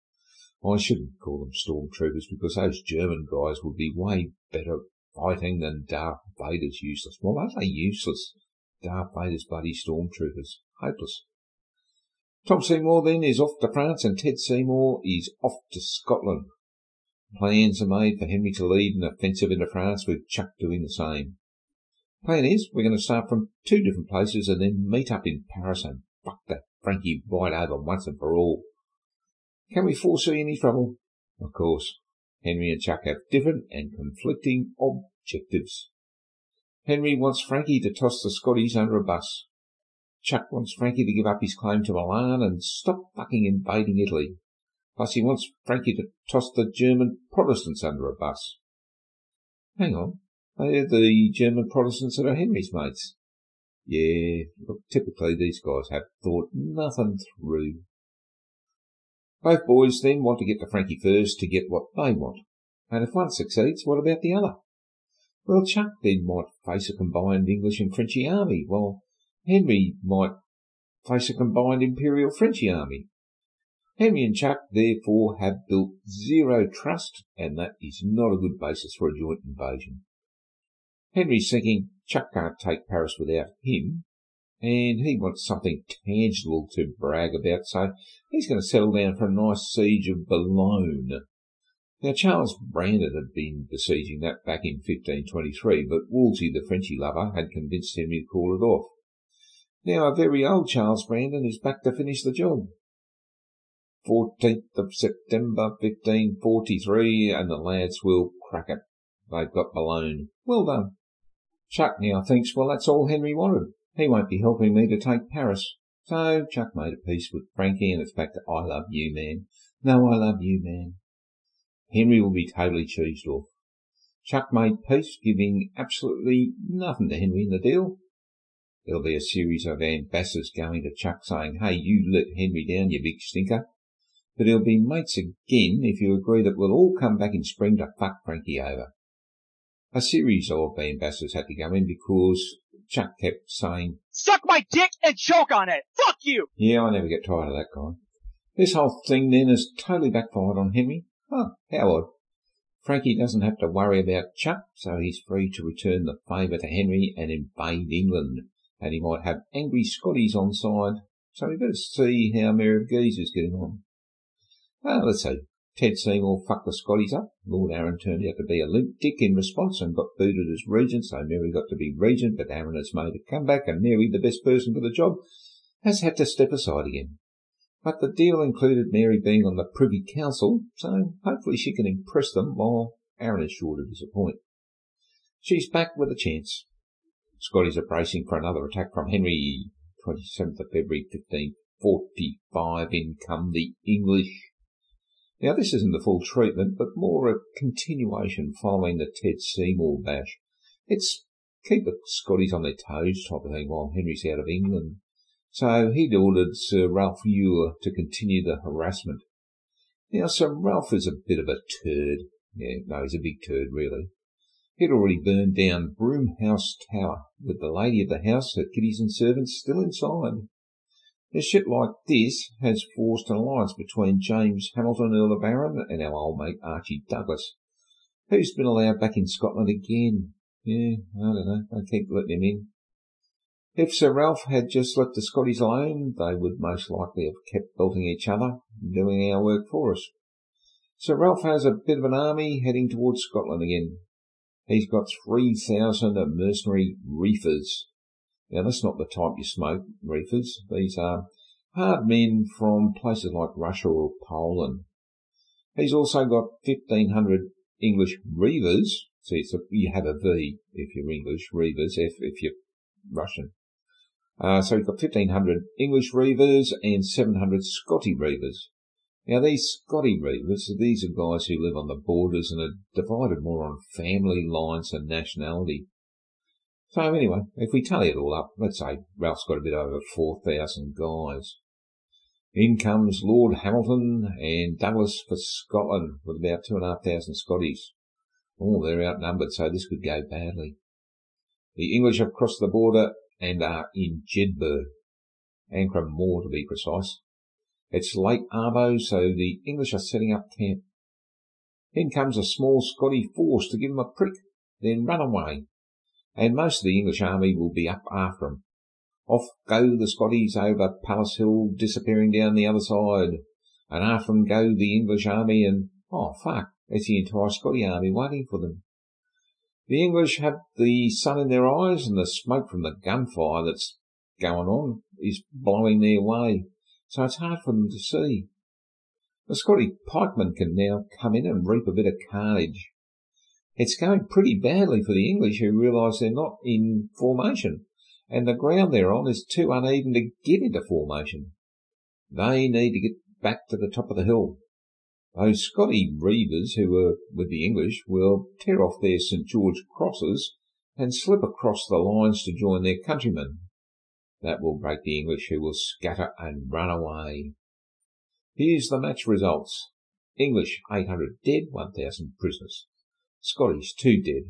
I shouldn't call them Stormtroopers because those German guys would be way better fighting than Darth Vader's useless. Well, are they useless? Darth Vader's bloody Stormtroopers. Hopeless. Tom Seymour then is off to France and Ted Seymour is off to Scotland. Plans are made for Henry to lead an offensive into France with Chuck doing the same. Plan is, we're going to start from two different places and then meet up in Paris and fuck that Frankie right over once and for all. Can we foresee any trouble? Of course. Henry and Chuck have different and conflicting objectives. Henry wants Frankie to toss the Scotties under a bus. Chuck wants Frankie to give up his claim to Milan and stop fucking invading Italy. Plus he wants Frankie to toss the German Protestants under a bus. Hang on. They're the German Protestants that are Henry's mates. Yeah, look, typically these guys have thought nothing through. Both boys then want to get to Frankie first to get what they want. And if one succeeds, what about the other? Well, Chuck then might face a combined English and Frenchy army, while Henry might face a combined Imperial Frenchy army. Henry and Chuck therefore have built zero trust, and that is not a good basis for a joint invasion. Henry's thinking Chuck can't take Paris without him, and he wants something tangible to brag about, so he's going to settle down for a nice siege of Boulogne. Now, Charles Brandon had been besieging that back in fifteen twenty-three, but Wolsey, the Frenchy lover, had convinced Henry to call it off. Now, a very old Charles Brandon is back to finish the job. fourteenth of September fifteen forty-three, and the lads will crack it. They've got Boulogne. Well done. Chuck now thinks, well, that's all Henry wanted. He won't be helping me to take Paris. So Chuck made a peace with Frankie, and it's back to I love you, man. No, I love you, man. Henry will be totally cheesed off. Chuck made peace, giving absolutely nothing to Henry in the deal. There'll be a series of ambassadors going to Chuck saying, hey, you let Henry down, you big stinker. But he'll be mates again if you agree that we'll all come back in spring to fuck Frankie over. A series of ambassadors had to go in because Chuck kept saying, suck my dick and choke on it! Fuck you! Yeah, I never get tired of that guy. This whole thing then has totally backfired on Henry. Huh, how odd. Frankie doesn't have to worry about Chuck, so he's free to return the favour to Henry and invade England. And he might have angry Scotties on side, so we better see how Mary of Guise is getting on. Well, let's see. Ted Seymour fucked the Scotties up. Lord Arran turned out to be a limp dick in response and got booted as regent, so Mary got to be regent, but Arran has made a comeback, and Mary, the best person for the job, has had to step aside again. But the deal included Mary being on the Privy Council, so hopefully she can impress them while Arran is sure to disappoint. She's back with a chance. Scotties are bracing for another attack from Henry. twenty-seventh of February fifteen forty-five, in come the English. Now, this isn't the full treatment, but more a continuation following the Ted Seymour bash. It's keep the Scotties on their toes type of thing while Henry's out of England. So he'd ordered Sir Ralph Eure to continue the harassment. Now, Sir Ralph is a bit of a turd. Yeah, no, he's a big turd, really. He'd already burned down Broomhouse Tower, with the lady of the house, her kiddies and servants, still inside. Now, shit like this has forced an alliance between James Hamilton, Earl of Arran, and our old mate Archie Douglas, who's been allowed back in Scotland again. Yeah, I don't know, they keep letting him in. If Sir Ralph had just left the Scotties alone, they would most likely have kept belting each other, doing our work for us. Sir Ralph has a bit of an army heading towards Scotland again. He's got three thousand mercenary reefers. Now, that's not the type you smoke, reefers. These are hard men from places like Russia or Poland. He's also got fifteen hundred English reavers. See, it's a, you have a V if you're English, reavers, F if you're Russian. Uh, so he's got fifteen hundred English reavers and seven hundred Scotty reavers. Now, these Scotty reavers, these are guys who live on the borders and are divided more on family lines than nationality. So anyway, if we tally it all up, let's say Ralph's got a bit over four thousand guys. In comes Lord Hamilton and Douglas for Scotland with about two and a half thousand Scotties. Oh, they're outnumbered, so this could go badly. The English have crossed the border and are in Jedburgh, Ancram Moor to be precise. It's late arvo, so the English are setting up camp. In comes a small Scotty force to give them a prick, then run away, and most of the English army will be up after them. Off go the Scotties over Palace Hill, disappearing down the other side, and after them go the English army, and, oh fuck, it's the entire Scotty army waiting for them. The English have the sun in their eyes, and the smoke from the gunfire that's going on is blowing their way, so it's hard for them to see. The Scotty pikemen can now come in and reap a bit of carnage. It's going pretty badly for the English, who realise they're not in formation, and the ground they're on is too uneven to get into formation. They need to get back to the top of the hill. Those Scotty reavers who were with the English will tear off their St George crosses and slip across the lines to join their countrymen. That will break the English, who will scatter and run away. Here's the match results. English eight hundred dead, one thousand prisoners. Scottish two dead.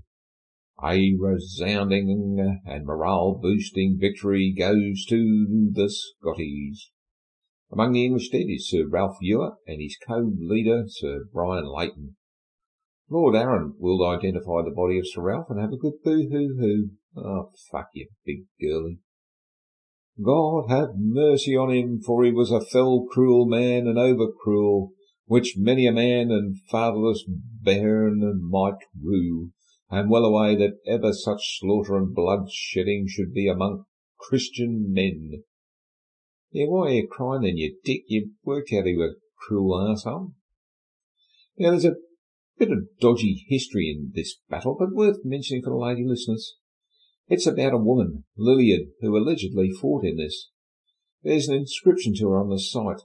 A resounding and morale-boosting victory goes to the Scotties. Among the English dead is Sir Ralph Ewer and his co-leader Sir Brian Leighton. Lord Arran will identify the body of Sir Ralph and have a good boo-hoo-hoo. Oh, fuck you, big girlie. God have mercy on him, for he was a fell cruel man and over-cruel, which many a man and fatherless bairn might rue, and well away that ever such slaughter and blood-shedding should be among Christian men. Yeah, why are you crying then, you dick? You've worked out you a cruel arsehole. Now, there's a bit of dodgy history in this battle, but worth mentioning for the lady listeners. It's about a woman, Liliad, who allegedly fought in this. There's an inscription to her on the site.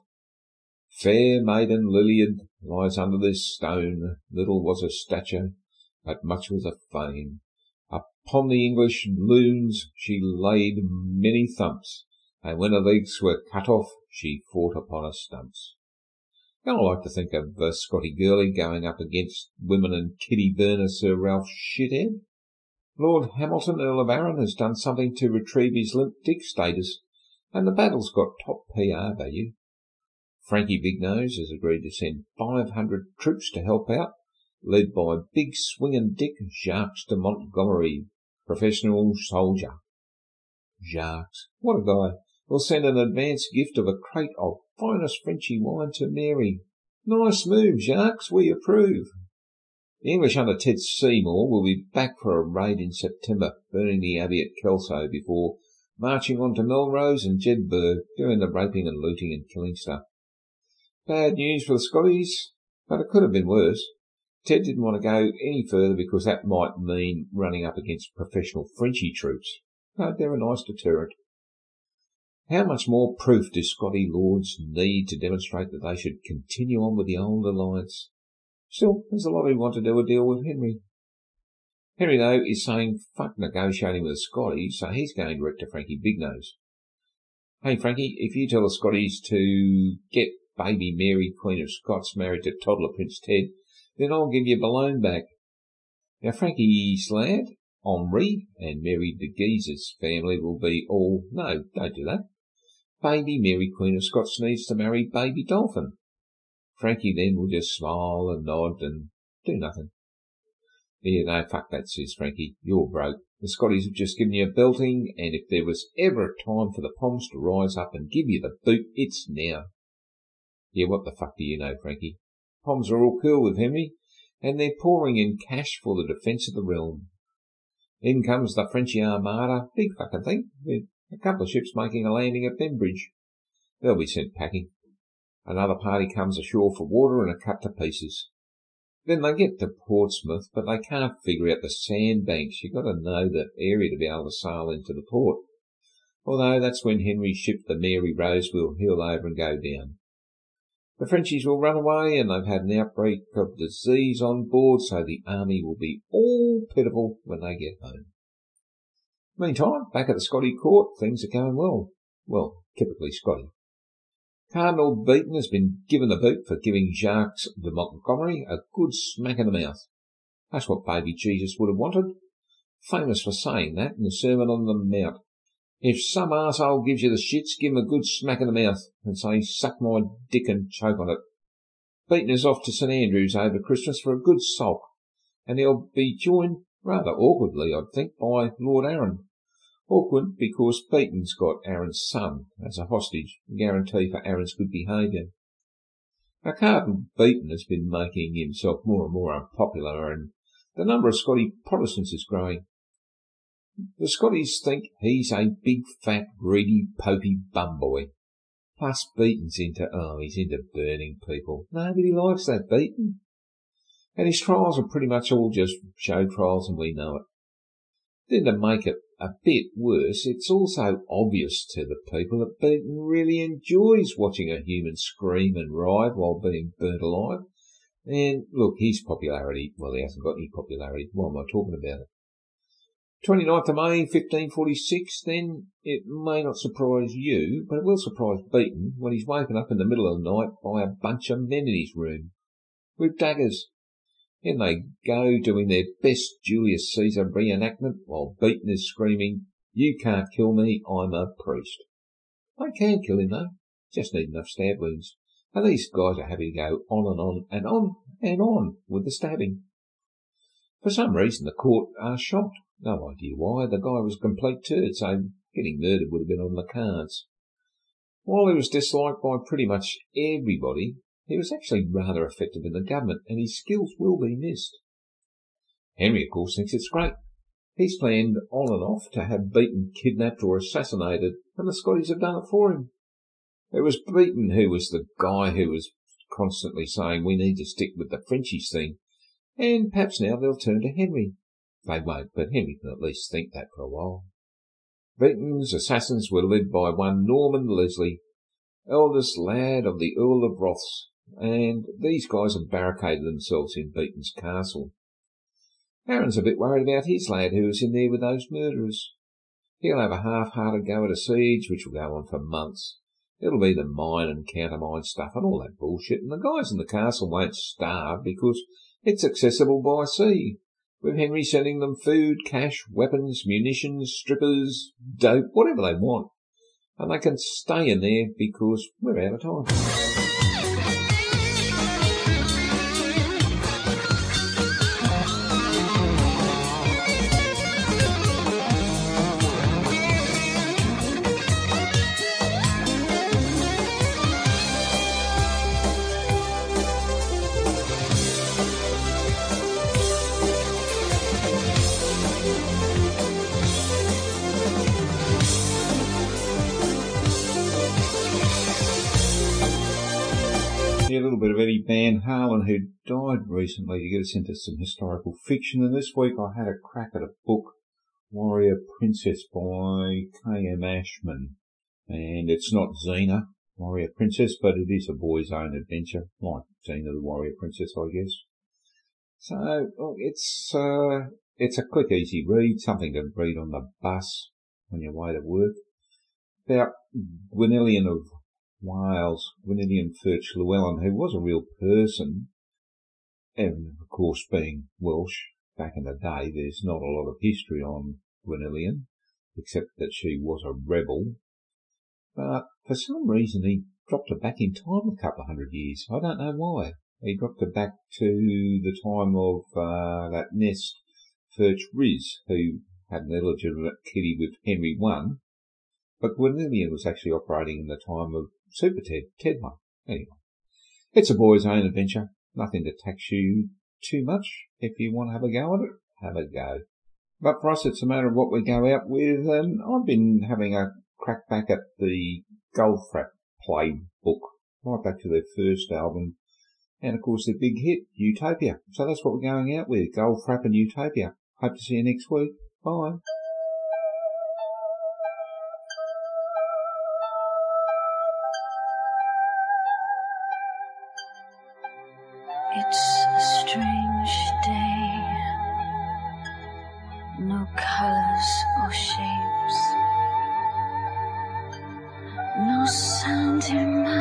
Fair maiden Liliad lies under this stone. Little was her stature, but much was her fame. Upon the English loons she laid many thumps, and when her legs were cut off, she fought upon her stumps. I like to think of uh, Scotty Girlie going up against women and Kitty Burner, Sir Ralph Shithead. Lord Hamilton, Earl of Arran, has done something to retrieve his limp dick status, and the battle's got top P R value. Frankie Bignose has agreed to send five hundred troops to help out, led by big swinging Dick Jacques de Montgomery, professional soldier. Jacques, what a guy. Will send an advance gift of a crate of finest Frenchy wine to Mary. Nice move, Jacques, we approve. The English under Ted Seymour will be back for a raid in September, burning the abbey at Kelso before marching on to Melrose and Jedburgh, doing the raping and looting and killing stuff. Bad news for the Scotties, but it could have been worse. Ted didn't want to go any further because that might mean running up against professional Frenchy troops. But they're a nice deterrent. How much more proof do Scotty lords need to demonstrate that they should continue on with the old alliance? Still, there's a lot who want to do a deal with Henry. Henry, though, is saying fuck negotiating with the Scotties, so he's going direct to Frankie Bignose. Hey, Frankie, if you tell the Scotties to get baby Mary, Queen of Scots, married to toddler Prince Ted, then I'll give you Boulogne back. Now, Frankie's lad, Henri, and Mary de Guise's family will be all, no, don't do that. Baby Mary, Queen of Scots, needs to marry baby Dolphin. Frankie then will just smile and nod and do nothing. Yeah, no, fuck that, says Frankie. You're broke. The Scotties have just given you a belting, and if there was ever a time for the Poms to rise up and give you the boot, it's now. Yeah, what the fuck do you know, Frankie? Poms are all cool with Henry, and they're pouring in cash for the defence of the realm. In comes the Frenchy Armada, big fucking thing, with a couple of ships making a landing at Bembridge. They'll be sent packing. Another party comes ashore for water and are cut to pieces. Then they get to Portsmouth, but they can't figure out the sandbanks. You've got to know the area to be able to sail into the port. Although that's when Henry's ship, the Mary Rose, will heel over and go down. The Frenchies will run away, and they've had an outbreak of disease on board, so the army will be all pitiful when they get home. Meantime, back at the Scotty court, things are going well. Well, typically Scotty. Cardinal Beaton has been given the boot for giving Jacques de Montgomery a good smack in the mouth. That's what baby Jesus would have wanted. Famous for saying that in the Sermon on the Mount. If some arsehole gives you the shits, give him a good smack in the mouth and say, suck my dick and choke on it. Beaton is off to St Andrews over Christmas for a good sulk, and he'll be joined, rather awkwardly, I'd think, by Lord Arran. Awkward because Beaton's got Arran's son as a hostage, a guarantee for Arran's good behaviour. Now, Cardinal Beaton has been making himself more and more unpopular, and the number of Scotty Protestants is growing. The Scotties think he's a big, fat, greedy, popey bum boy. Plus Beaton's into, oh, he's into burning people. Nobody likes that Beaton. And his trials are pretty much all just show trials, and we know it. Then to make it a bit worse, it's also obvious to the people that Beaton really enjoys watching a human scream and writhe while being burnt alive. And look, his popularity, well, he hasn't got any popularity. Why am I talking about it? twenty-ninth of May, fifteen forty-six, then it may not surprise you, but it will surprise Beaton when he's woken up in the middle of the night by a bunch of men in his room with daggers. In they go, doing their best Julius Caesar reenactment, while Beaton is screaming, "You can't kill me, I'm a priest." They can kill him, though. Just need enough stab wounds. And these guys are happy to go on and on and on and on with the stabbing. For some reason, the court are shocked. No idea why. The guy was a complete turd, so getting murdered would have been on the cards. While he was disliked by pretty much everybody, he was actually rather effective in the government, and his skills will be missed. Henry, of course, thinks it's great. He's planned on and off to have Beaton kidnapped or assassinated, and the Scotties have done it for him. It was Beaton who was the guy who was constantly saying we need to stick with the Frenchies thing, and perhaps now they'll turn to Henry. They won't, but Henry can at least think that for a while. Beaton's assassins were led by one Norman Leslie, eldest lad of the Earl of Roths, and these guys have barricaded themselves in Beaton's castle. Arran's a bit worried about his lad who is in there with those murderers. He'll have a half-hearted go at a siege, which will go on for months. It'll be the mine and countermine stuff and all that bullshit, and the guys in the castle won't starve because it's accessible by sea, with Henry sending them food, cash, weapons, munitions, strippers, dope, whatever they want. And they can stay in there because we're out of time. A little bit of Eddie Van Halen, who died recently, to get us into some historical fiction. And this week I had a crack at a book, Warrior Princess by K M Ashman. And it's not Xena, Warrior Princess, but it is a boy's own adventure, like Xena the Warrior Princess, I guess. So, it's, uh, it's a quick, easy read, something to read on the bus on your way to work. About Gwenillian of Wales, Gwenillian Furch Llewellyn, who was a real person, and of course being Welsh back in the day, there's not a lot of history on Gwenillian, except that she was a rebel. But for some reason he dropped her back in time a couple of hundred years. I don't know why. He dropped it back to the time of uh, that Nest Furch Riz, who had an illegitimate kiddie with Henry the First, but Gwenillian was actually operating in the time of Super Ted, Ted one. Anyway, it's a boy's own adventure. Nothing to tax you too much. If you want to have a go at it, have a go. But for us, it's a matter of what we go out with, and I've been having a crack back at the Goldfrapp playbook, right back to their first album, and of course their big hit, Utopia. So that's what we're going out with, Goldfrapp and Utopia. Hope to see you next week. Bye. It's a strange day, no colors or shapes, no sound in my